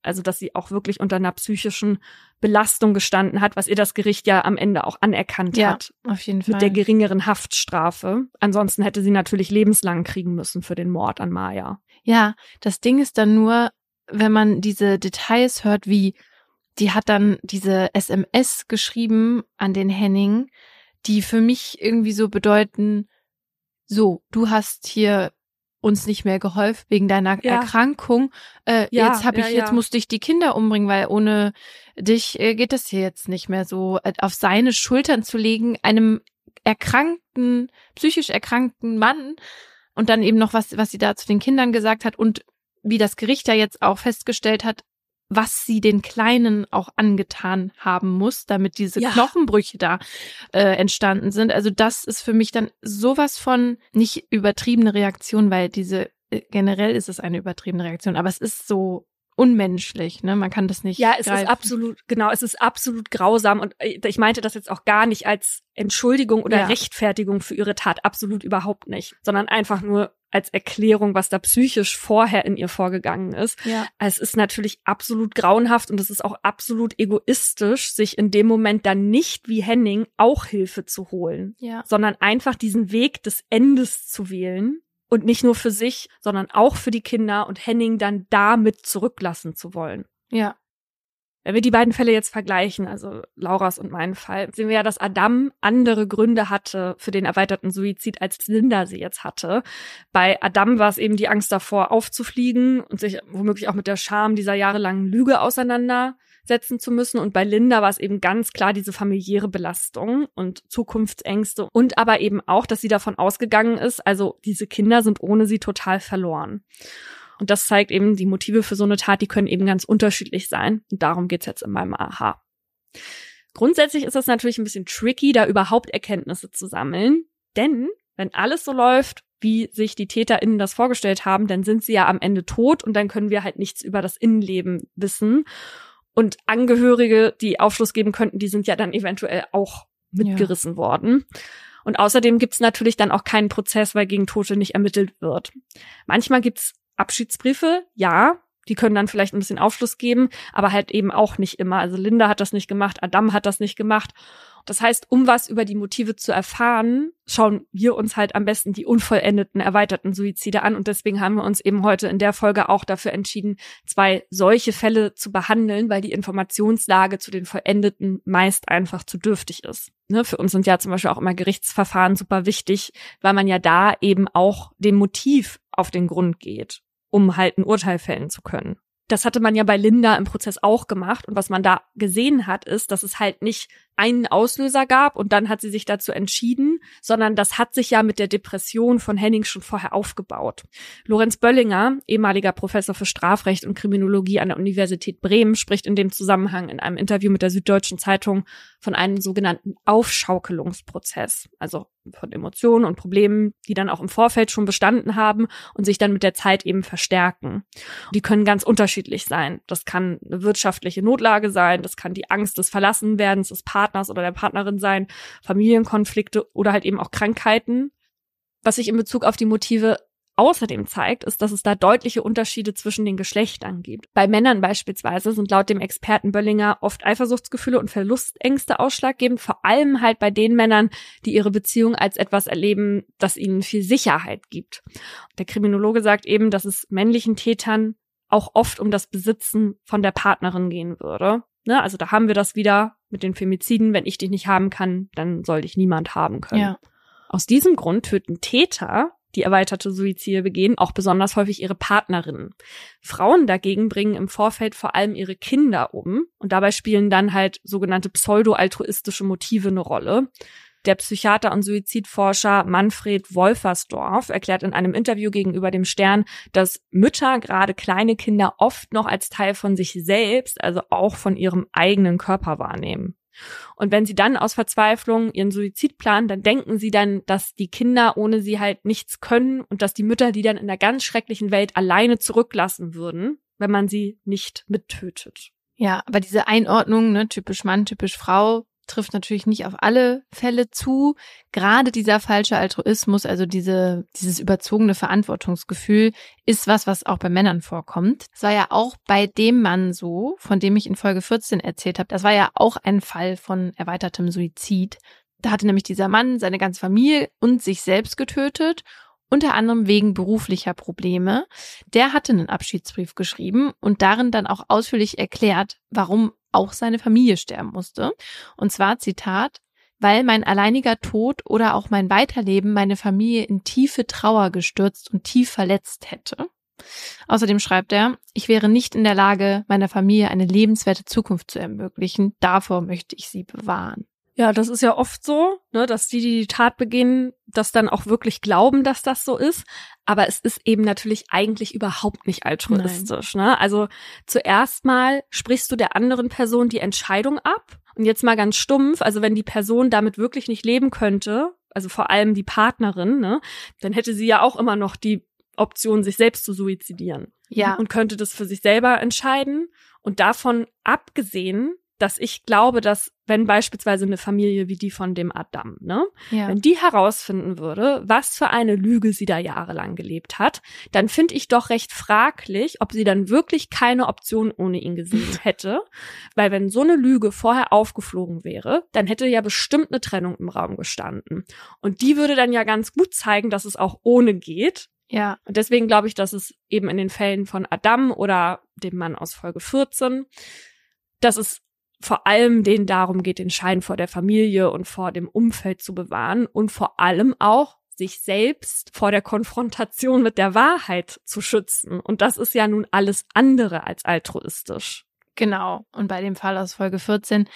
Also dass sie auch wirklich unter einer psychischen Belastung gestanden hat, was ihr das Gericht ja am Ende auch anerkannt hat. Ja, auf jeden Fall. Mit der geringeren Haftstrafe. Ansonsten hätte sie natürlich lebenslang kriegen müssen für den Mord an Maya. Ja, das Ding ist dann nur, wenn man diese Details hört, wie die hat dann diese SMS geschrieben an den Henning, die für mich irgendwie so bedeuten, so, du hast hier uns nicht mehr geholfen wegen deiner Erkrankung. Jetzt musste ich die Kinder umbringen, weil ohne dich geht es hier jetzt nicht mehr so. Auf seine Schultern zu legen, einem psychisch erkrankten Mann und dann eben noch was sie da zu den Kindern gesagt hat und wie das Gericht ja jetzt auch festgestellt hat, was sie den Kleinen auch angetan haben muss, damit diese Knochenbrüche da entstanden sind. Also das ist für mich dann sowas von nicht übertriebene Reaktion, weil generell ist es eine übertriebene Reaktion, aber es ist so unmenschlich, ne? Man kann das nicht es ist absolut grausam und ich meinte das jetzt auch gar nicht als Entschuldigung oder Rechtfertigung für ihre Tat, absolut überhaupt nicht, sondern einfach nur als Erklärung, was da psychisch vorher in ihr vorgegangen ist. Ja. Es ist natürlich absolut grauenhaft und es ist auch absolut egoistisch, sich in dem Moment dann nicht wie Henning auch Hilfe zu holen, sondern einfach diesen Weg des Endes zu wählen und nicht nur für sich, sondern auch für die Kinder und Henning dann damit zurücklassen zu wollen. Ja. Wenn wir die beiden Fälle jetzt vergleichen, also Lauras und meinen Fall, sehen wir ja, dass Adam andere Gründe hatte für den erweiterten Suizid, als Linda sie jetzt hatte. Bei Adam war es eben die Angst davor, aufzufliegen und sich womöglich auch mit der Scham dieser jahrelangen Lüge auseinandersetzen zu müssen. Und bei Linda war es eben ganz klar diese familiäre Belastung und Zukunftsängste und aber eben auch, dass sie davon ausgegangen ist, also diese Kinder sind ohne sie total verloren. Und das zeigt eben, die Motive für so eine Tat, die können eben ganz unterschiedlich sein. Und darum geht's jetzt in meinem Aha. Grundsätzlich ist es natürlich ein bisschen tricky, da überhaupt Erkenntnisse zu sammeln. Denn wenn alles so läuft, wie sich die TäterInnen das vorgestellt haben, dann sind sie ja am Ende tot und dann können wir halt nichts über das Innenleben wissen. Und Angehörige, die Aufschluss geben könnten, die sind ja dann eventuell auch mitgerissen worden. Und außerdem gibt's natürlich dann auch keinen Prozess, weil gegen Tote nicht ermittelt wird. Manchmal gibt's Abschiedsbriefe, die können dann vielleicht ein bisschen Aufschluss geben, aber halt eben auch nicht immer. Also Linda hat das nicht gemacht, Adam hat das nicht gemacht. Das heißt, um was über die Motive zu erfahren, schauen wir uns halt am besten die unvollendeten, erweiterten Suizide an. Und deswegen haben wir uns eben heute in der Folge auch dafür entschieden, 2 solche Fälle zu behandeln, weil die Informationslage zu den vollendeten meist einfach zu dürftig ist. Ne, für uns sind ja zum Beispiel auch immer Gerichtsverfahren super wichtig, weil man ja da eben auch dem Motiv auf den Grund geht, um halt ein Urteil fällen zu können. Das hatte man ja bei Linda im Prozess auch gemacht. Und was man da gesehen hat, ist, dass es halt nicht einen Auslöser gab und dann hat sie sich dazu entschieden, sondern das hat sich ja mit der Depression von Henning schon vorher aufgebaut. Lorenz Böllinger, ehemaliger Professor für Strafrecht und Kriminologie an der Universität Bremen, spricht in dem Zusammenhang in einem Interview mit der Süddeutschen Zeitung von einem sogenannten Aufschaukelungsprozess, also von Emotionen und Problemen, die dann auch im Vorfeld schon bestanden haben und sich dann mit der Zeit eben verstärken. Die können ganz unterschiedlich sein. Das kann eine wirtschaftliche Notlage sein, das kann die Angst des Verlassenwerdens des Partners oder der Partnerin sein, Familienkonflikte oder halt eben auch Krankheiten. Was sich in Bezug auf die Motive außerdem zeigt, ist, dass es da deutliche Unterschiede zwischen den Geschlechtern gibt. Bei Männern beispielsweise sind laut dem Experten Böllinger oft Eifersuchtsgefühle und Verlustängste ausschlaggebend, vor allem halt bei den Männern, die ihre Beziehung als etwas erleben, das ihnen viel Sicherheit gibt. Der Kriminologe sagt eben, dass es männlichen Tätern auch oft um das Besitzen von der Partnerin gehen würde. Ne? Also da haben wir das wieder mit den Femiziden. Wenn ich dich nicht haben kann, dann soll dich niemand haben können. Ja. Aus diesem Grund töten Täter, die erweiterte Suizide begehen, auch besonders häufig ihre Partnerinnen. Frauen dagegen bringen im Vorfeld vor allem ihre Kinder um und dabei spielen dann halt sogenannte pseudo-altruistische Motive eine Rolle. Der Psychiater und Suizidforscher Manfred Wolfersdorf erklärt in einem Interview gegenüber dem Stern, dass Mütter gerade kleine Kinder oft noch als Teil von sich selbst, also auch von ihrem eigenen Körper wahrnehmen. Und wenn sie dann aus Verzweiflung ihren Suizid planen, dann denken sie dann, dass die Kinder ohne sie halt nichts können und dass die Mütter die dann in der ganz schrecklichen Welt alleine zurücklassen würden, wenn man sie nicht mittötet. Ja, aber diese Einordnung, ne, typisch Mann, typisch Frau, trifft natürlich nicht auf alle Fälle zu. Gerade dieser falsche Altruismus, also dieses überzogene Verantwortungsgefühl, ist was auch bei Männern vorkommt. Das war ja auch bei dem Mann so, von dem ich in Folge 14 erzählt habe. Das war ja auch ein Fall von erweitertem Suizid. Da hatte nämlich dieser Mann seine ganze Familie und sich selbst getötet, unter anderem wegen beruflicher Probleme. Der hatte einen Abschiedsbrief geschrieben und darin dann auch ausführlich erklärt, warum auch seine Familie sterben musste. Und zwar, Zitat, weil mein alleiniger Tod oder auch mein Weiterleben meine Familie in tiefe Trauer gestürzt und tief verletzt hätte. Außerdem schreibt er, ich wäre nicht in der Lage, meiner Familie eine lebenswerte Zukunft zu ermöglichen. Davor möchte ich sie bewahren. Ja, das ist ja oft so, ne, dass die Tat begehen, das dann auch wirklich glauben, dass das so ist. Aber es ist eben natürlich eigentlich überhaupt nicht altruistisch. Ne? Also zuerst mal sprichst du der anderen Person die Entscheidung ab. Und jetzt mal ganz stumpf, also wenn die Person damit wirklich nicht leben könnte, also vor allem die Partnerin, ne, dann hätte sie ja auch immer noch die Option, sich selbst zu suizidieren. Ja. Und könnte das für sich selber entscheiden. Und davon abgesehen, dass ich glaube, dass wenn beispielsweise eine Familie wie die von dem Adam, ne, wenn die herausfinden würde, was für eine Lüge sie da jahrelang gelebt hat, dann finde ich doch recht fraglich, ob sie dann wirklich keine Option ohne ihn gesehen hätte. Weil wenn so eine Lüge vorher aufgeflogen wäre, dann hätte ja bestimmt eine Trennung im Raum gestanden. Und die würde dann ja ganz gut zeigen, dass es auch ohne geht. Ja. Und deswegen glaube ich, dass es eben in den Fällen von Adam oder dem Mann aus Folge 14, dass es vor allem denen darum geht, den Schein vor der Familie und vor dem Umfeld zu bewahren und vor allem auch sich selbst vor der Konfrontation mit der Wahrheit zu schützen. Und das ist ja nun alles andere als altruistisch. Genau. Und bei dem Fall aus Folge 14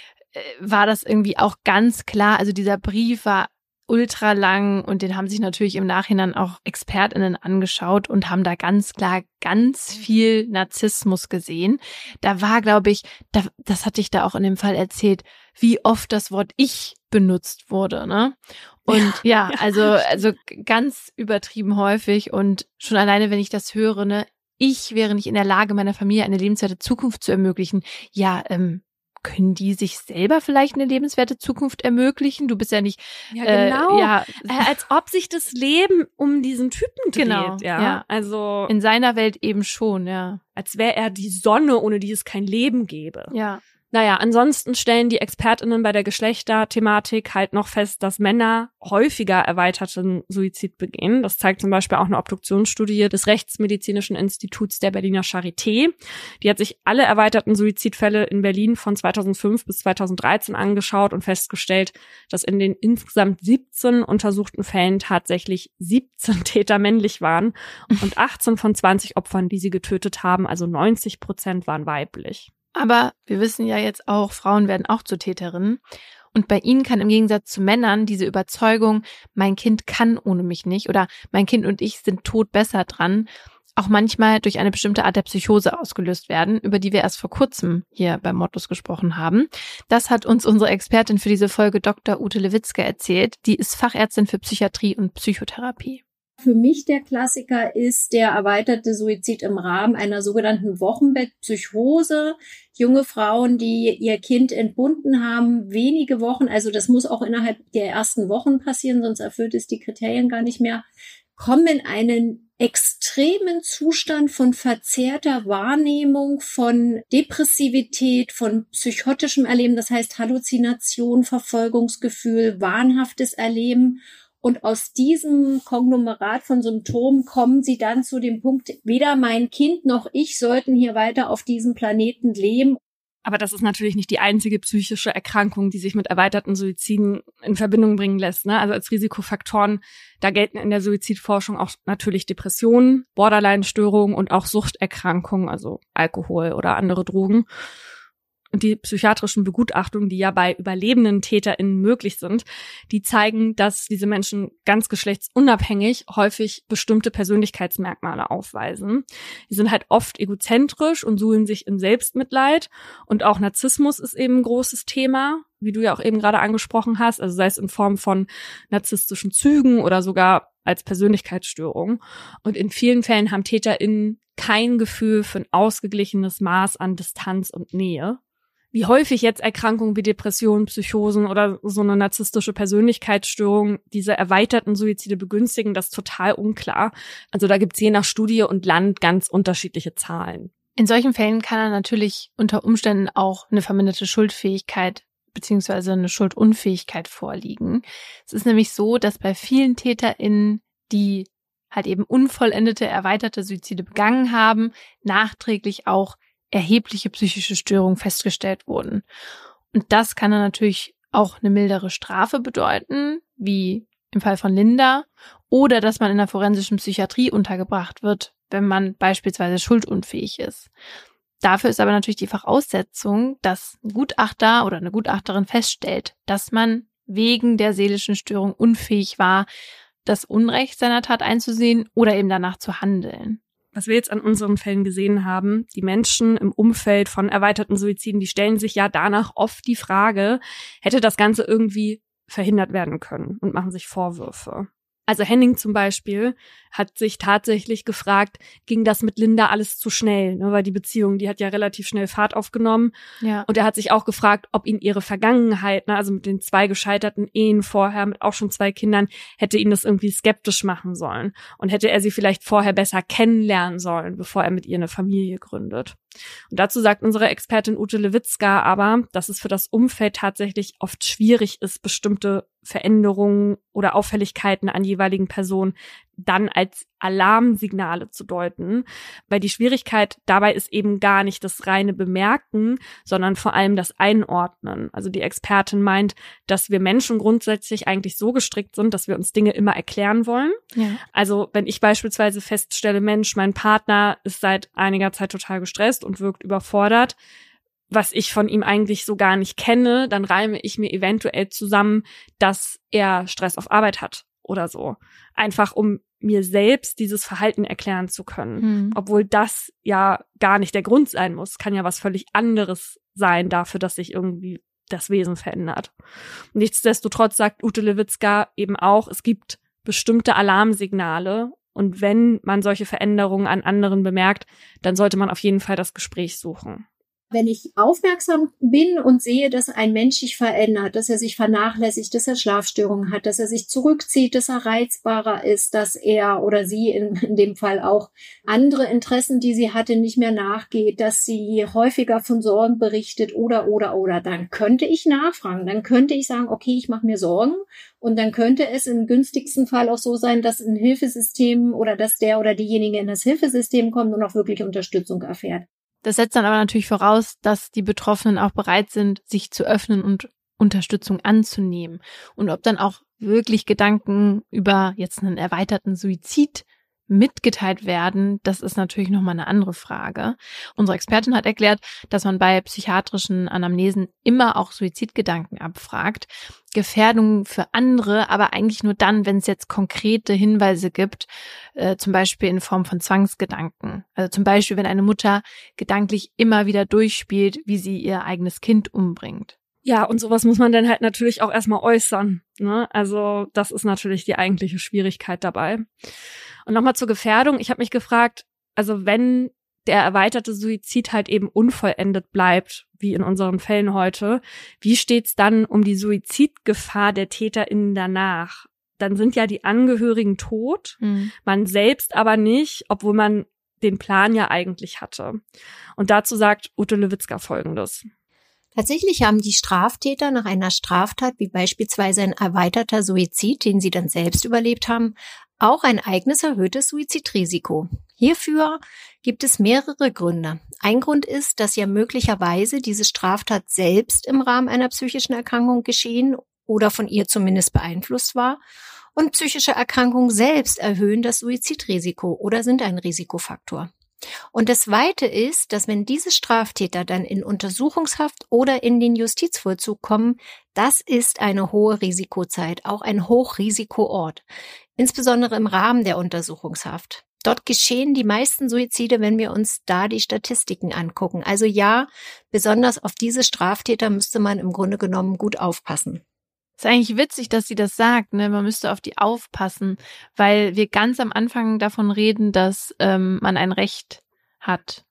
war das irgendwie auch ganz klar. Also dieser Brief war ultra lang und den haben sich natürlich im Nachhinein auch ExpertInnen angeschaut und haben da ganz klar ganz viel Narzissmus gesehen. Da war, glaube ich, das hatte ich da auch in dem Fall erzählt, wie oft das Wort Ich benutzt wurde, ne? Und ja, also ganz übertrieben häufig und schon alleine, wenn ich das höre, ne, ich wäre nicht in der Lage, meiner Familie eine lebenswerte Zukunft zu ermöglichen. Ja, können die sich selber vielleicht eine lebenswerte Zukunft ermöglichen? Du bist ja nicht... Ja, genau. Als ob sich das Leben um diesen Typen dreht. Genau, ja. Also in seiner Welt eben schon, ja. Als wäre er die Sonne, ohne die es kein Leben gäbe. Ja. Naja, ansonsten stellen die ExpertInnen bei der Geschlechterthematik halt noch fest, dass Männer häufiger erweiterten Suizid begehen. Das zeigt zum Beispiel auch eine Obduktionsstudie des Rechtsmedizinischen Instituts der Berliner Charité. Die hat sich alle erweiterten Suizidfälle in Berlin von 2005 bis 2013 angeschaut und festgestellt, dass in den insgesamt 17 untersuchten Fällen tatsächlich 17 Täter männlich waren und 18 von 20 Opfern, die sie getötet haben, also 90%, waren weiblich. Aber wir wissen ja jetzt auch, Frauen werden auch zu Täterinnen. Und bei ihnen kann im Gegensatz zu Männern diese Überzeugung, mein Kind kann ohne mich nicht oder mein Kind und ich sind tot besser dran, auch manchmal durch eine bestimmte Art der Psychose ausgelöst werden, über die wir erst vor kurzem hier beim Mordlos gesprochen haben. Das hat uns unsere Expertin für diese Folge Dr. Ute Lewitzke erzählt. Die ist Fachärztin für Psychiatrie und Psychotherapie. Für mich der Klassiker ist der erweiterte Suizid im Rahmen einer sogenannten Wochenbettpsychose. Junge Frauen, die ihr Kind entbunden haben, wenige Wochen, also das muss auch innerhalb der ersten Wochen passieren, sonst erfüllt es die Kriterien gar nicht mehr, kommen in einen extremen Zustand von verzerrter Wahrnehmung, von Depressivität, von psychotischem Erleben, das heißt Halluzination, Verfolgungsgefühl, wahnhaftes Erleben. Und aus diesem Konglomerat von Symptomen kommen sie dann zu dem Punkt, weder mein Kind noch ich sollten hier weiter auf diesem Planeten leben. Aber das ist natürlich nicht die einzige psychische Erkrankung, die sich mit erweiterten Suiziden in Verbindung bringen lässt. Ne? Also als Risikofaktoren, da gelten in der Suizidforschung auch natürlich Depressionen, Borderline-Störungen und auch Suchterkrankungen, also Alkohol oder andere Drogen. Und die psychiatrischen Begutachtungen, die ja bei überlebenden TäterInnen möglich sind, die zeigen, dass diese Menschen ganz geschlechtsunabhängig häufig bestimmte Persönlichkeitsmerkmale aufweisen. Die sind halt oft egozentrisch und suhlen sich in Selbstmitleid. Und auch Narzissmus ist eben ein großes Thema, wie du ja auch eben gerade angesprochen hast. Also sei es in Form von narzisstischen Zügen oder sogar als Persönlichkeitsstörung. Und in vielen Fällen haben TäterInnen kein Gefühl für ein ausgeglichenes Maß an Distanz und Nähe. Wie häufig jetzt Erkrankungen wie Depressionen, Psychosen oder so eine narzisstische Persönlichkeitsstörung diese erweiterten Suizide begünstigen, das ist total unklar. Also da gibt's je nach Studie und Land ganz unterschiedliche Zahlen. In solchen Fällen kann er natürlich unter Umständen auch eine verminderte Schuldfähigkeit beziehungsweise eine Schuldunfähigkeit vorliegen. Es ist nämlich so, dass bei vielen TäterInnen, die halt eben unvollendete, erweiterte Suizide begangen haben, nachträglich auch erhebliche psychische Störungen festgestellt wurden. Und das kann dann natürlich auch eine mildere Strafe bedeuten, wie im Fall von Linda, oder dass man in der forensischen Psychiatrie untergebracht wird, wenn man beispielsweise schuldunfähig ist. Dafür ist aber natürlich die Voraussetzung, dass ein Gutachter oder eine Gutachterin feststellt, dass man wegen der seelischen Störung unfähig war, das Unrecht seiner Tat einzusehen oder eben danach zu handeln. Was wir jetzt an unseren Fällen gesehen haben, die Menschen im Umfeld von erweiterten Suiziden, die stellen sich ja danach oft die Frage, hätte das Ganze irgendwie verhindert werden können und machen sich Vorwürfe. Also Henning zum Beispiel hat sich tatsächlich gefragt, ging das mit Linda alles zu schnell? Ne? Weil die Beziehung, die hat ja relativ schnell Fahrt aufgenommen. Ja. Und er hat sich auch gefragt, ob ihn ihre Vergangenheit, ne, also mit den 2 gescheiterten Ehen vorher, mit auch schon 2 Kindern, hätte ihn das irgendwie skeptisch machen sollen. Und hätte er sie vielleicht vorher besser kennenlernen sollen, bevor er mit ihr eine Familie gründet. Und dazu sagt unsere Expertin Ute Lewitzka aber, dass es für das Umfeld tatsächlich oft schwierig ist, bestimmte Veränderungen oder Auffälligkeiten an jeweiligen Personen dann als Alarmsignale zu deuten, weil die Schwierigkeit dabei ist eben gar nicht das reine Bemerken, sondern vor allem das Einordnen. Also die Expertin meint, dass wir Menschen grundsätzlich eigentlich so gestrickt sind, dass wir uns Dinge immer erklären wollen. Ja. Also wenn ich beispielsweise feststelle, Mensch, mein Partner ist seit einiger Zeit total gestresst und wirkt überfordert, was ich von ihm eigentlich so gar nicht kenne, dann reime ich mir eventuell zusammen, dass er Stress auf Arbeit hat oder so. Einfach um mir selbst dieses Verhalten erklären zu können. Obwohl das ja gar nicht der Grund sein muss. Kann ja was völlig anderes sein dafür, dass sich irgendwie das Wesen verändert. Nichtsdestotrotz sagt Ute Lewitzka eben auch, es gibt bestimmte Alarmsignale und wenn man solche Veränderungen an anderen bemerkt, dann sollte man auf jeden Fall das Gespräch suchen. Wenn ich aufmerksam bin und sehe, dass ein Mensch sich verändert, dass er sich vernachlässigt, dass er Schlafstörungen hat, dass er sich zurückzieht, dass er reizbarer ist, dass er oder sie in dem Fall auch andere Interessen, die sie hatte, nicht mehr nachgeht, dass sie häufiger von Sorgen berichtet oder, dann könnte ich nachfragen. Dann könnte ich sagen, okay, ich mache mir Sorgen und dann könnte es im günstigsten Fall auch so sein, dass ein Hilfesystem oder dass der oder diejenige in das Hilfesystem kommt und auch wirklich Unterstützung erfährt. Das setzt dann aber natürlich voraus, dass die Betroffenen auch bereit sind, sich zu öffnen und Unterstützung anzunehmen. Und ob dann auch wirklich Gedanken über jetzt einen erweiterten Suizid mitgeteilt werden, das ist natürlich nochmal eine andere Frage. Unsere Expertin hat erklärt, dass man bei psychiatrischen Anamnesen immer auch Suizidgedanken abfragt. Gefährdungen für andere, aber eigentlich nur dann, wenn es jetzt konkrete Hinweise gibt, zum Beispiel in Form von Zwangsgedanken. Also zum Beispiel, wenn eine Mutter gedanklich immer wieder durchspielt, wie sie ihr eigenes Kind umbringt. Ja, und sowas muss man dann halt natürlich auch erstmal äußern, ne? Also das ist natürlich die eigentliche Schwierigkeit dabei. Und nochmal zur Gefährdung. Ich habe mich gefragt, also wenn der erweiterte Suizid halt eben unvollendet bleibt, wie in unseren Fällen heute, wie steht's dann um die Suizidgefahr der TäterInnen danach? Dann sind ja die Angehörigen tot, man selbst aber nicht, obwohl man den Plan ja eigentlich hatte. Und dazu sagt Ute Lewitzka Folgendes. Tatsächlich haben die Straftäter nach einer Straftat, wie beispielsweise ein erweiterter Suizid, den sie dann selbst überlebt haben, auch ein eigenes erhöhtes Suizidrisiko. Hierfür gibt es mehrere Gründe. Ein Grund ist, dass ja möglicherweise diese Straftat selbst im Rahmen einer psychischen Erkrankung geschehen oder von ihr zumindest beeinflusst war. Und psychische Erkrankungen selbst erhöhen das Suizidrisiko oder sind ein Risikofaktor. Und das Zweite ist, dass wenn diese Straftäter dann in Untersuchungshaft oder in den Justizvollzug kommen, das ist eine hohe Risikozeit, auch ein Hochrisikoort, insbesondere im Rahmen der Untersuchungshaft. Dort geschehen die meisten Suizide, wenn wir uns da die Statistiken angucken. Also ja, besonders auf diese Straftäter müsste man im Grunde genommen gut aufpassen. Ist eigentlich witzig, dass sie das sagt, ne? Man müsste auf die aufpassen, weil wir ganz am Anfang davon reden, dass man ein Recht hat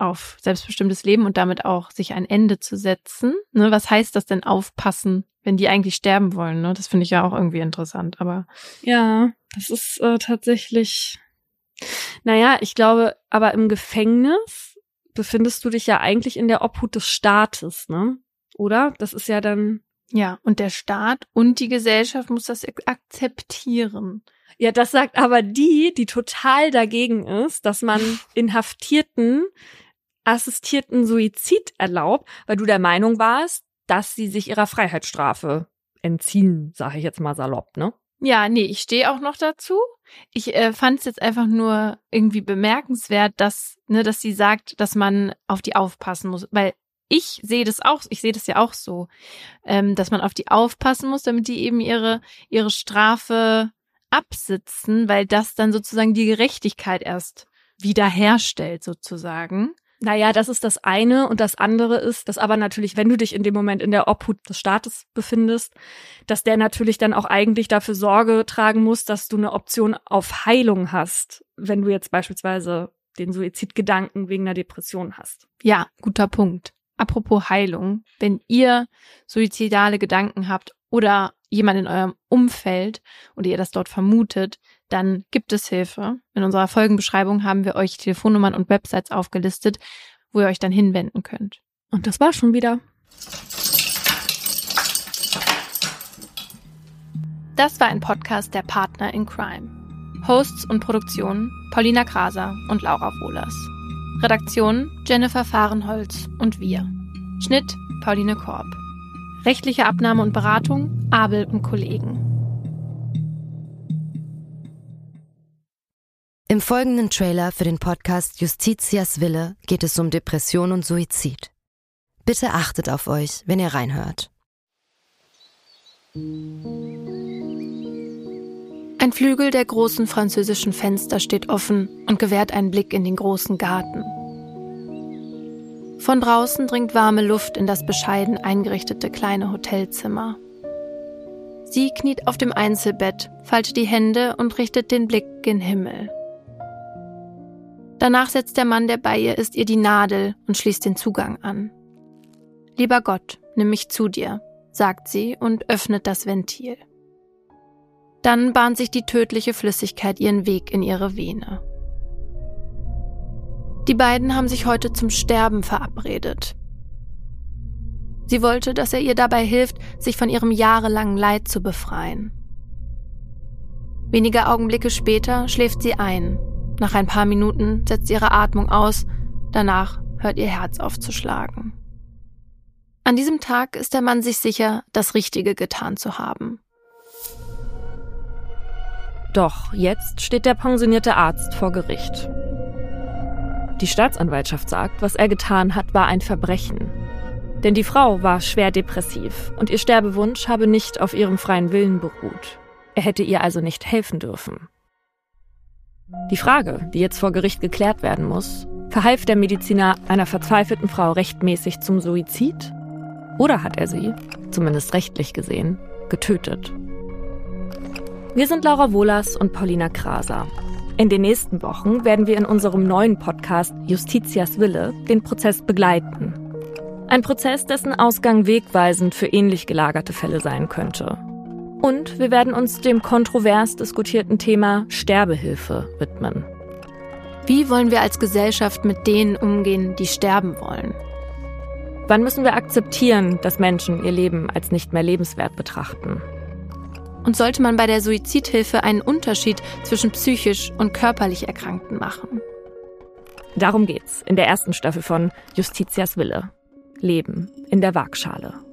auf selbstbestimmtes Leben und damit auch sich ein Ende zu setzen. Ne, was heißt das denn aufpassen, wenn die eigentlich sterben wollen? Ne? Das finde ich ja auch irgendwie interessant. Aber ja, das ist tatsächlich, naja, ich glaube, aber im Gefängnis befindest du dich ja eigentlich in der Obhut des Staates, ne? Oder? Das ist ja dann... Ja, und der Staat und die Gesellschaft muss das akzeptieren. Ja, das sagt aber die total dagegen ist, dass man Inhaftierten assistierten Suizid erlaubt, weil du der Meinung warst, dass sie sich ihrer Freiheitsstrafe entziehen, sage ich jetzt mal salopp, ne? Ja, nee, ich stehe auch noch dazu. Ich fand es jetzt einfach nur irgendwie bemerkenswert, dass sie sagt, dass man auf die aufpassen muss, weil ich sehe das ja auch so, dass man auf die aufpassen muss, damit die eben ihre Strafe absitzen, weil das dann sozusagen die Gerechtigkeit erst wiederherstellt sozusagen. Naja, das ist das eine und das andere ist, dass aber natürlich, wenn du dich in dem Moment in der Obhut des Staates befindest, dass der natürlich dann auch eigentlich dafür Sorge tragen muss, dass du eine Option auf Heilung hast, wenn du jetzt beispielsweise den Suizidgedanken wegen einer Depression hast. Ja, guter Punkt. Apropos Heilung, wenn ihr suizidale Gedanken habt oder jemand in eurem Umfeld oder ihr das dort vermutet, dann gibt es Hilfe. In unserer Folgenbeschreibung haben wir euch Telefonnummern und Websites aufgelistet, wo ihr euch dann hinwenden könnt. Und das war schon wieder. Das war ein Podcast der Partner in Crime. Hosts und Produktion Paulina Kraser und Laura Wohlers. Redaktion Jennifer Fahrenholz und wir. Schnitt Pauline Korb. Rechtliche Abnahme und Beratung Abel und Kollegen. Im folgenden Trailer für den Podcast Justitias Wille geht es um Depression und Suizid. Bitte achtet auf euch, wenn ihr reinhört. Ein Flügel der großen französischen Fenster steht offen und gewährt einen Blick in den großen Garten. Von draußen dringt warme Luft in das bescheiden eingerichtete kleine Hotelzimmer. Sie kniet auf dem Einzelbett, faltet die Hände und richtet den Blick gen Himmel. Danach setzt der Mann, der bei ihr ist, ihr die Nadel und schließt den Zugang an. »Lieber Gott, nimm mich zu dir«, sagt sie und öffnet das Ventil. Dann bahnt sich die tödliche Flüssigkeit ihren Weg in ihre Vene. Die beiden haben sich heute zum Sterben verabredet. Sie wollte, dass er ihr dabei hilft, sich von ihrem jahrelangen Leid zu befreien. Wenige Augenblicke später schläft sie ein. Nach ein paar Minuten setzt ihre Atmung aus, danach hört ihr Herz auf zu schlagen. An diesem Tag ist der Mann sich sicher, das Richtige getan zu haben. Doch jetzt steht der pensionierte Arzt vor Gericht. Die Staatsanwaltschaft sagt, was er getan hat, war ein Verbrechen. Denn die Frau war schwer depressiv und ihr Sterbewunsch habe nicht auf ihrem freien Willen beruht. Er hätte ihr also nicht helfen dürfen. Die Frage, die jetzt vor Gericht geklärt werden muss, verhalf der Mediziner einer verzweifelten Frau rechtmäßig zum Suizid? Oder hat er sie, zumindest rechtlich gesehen, getötet? Wir sind Laura Wohlers und Paulina Kraser. In den nächsten Wochen werden wir in unserem neuen Podcast Justitias Wille den Prozess begleiten. Ein Prozess, dessen Ausgang wegweisend für ähnlich gelagerte Fälle sein könnte. Und wir werden uns dem kontrovers diskutierten Thema Sterbehilfe widmen. Wie wollen wir als Gesellschaft mit denen umgehen, die sterben wollen? Wann müssen wir akzeptieren, dass Menschen ihr Leben als nicht mehr lebenswert betrachten? Und sollte man bei der Suizidhilfe einen Unterschied zwischen psychisch und körperlich Erkrankten machen? Darum geht's in der ersten Staffel von Justitias Wille. Leben in der Waagschale.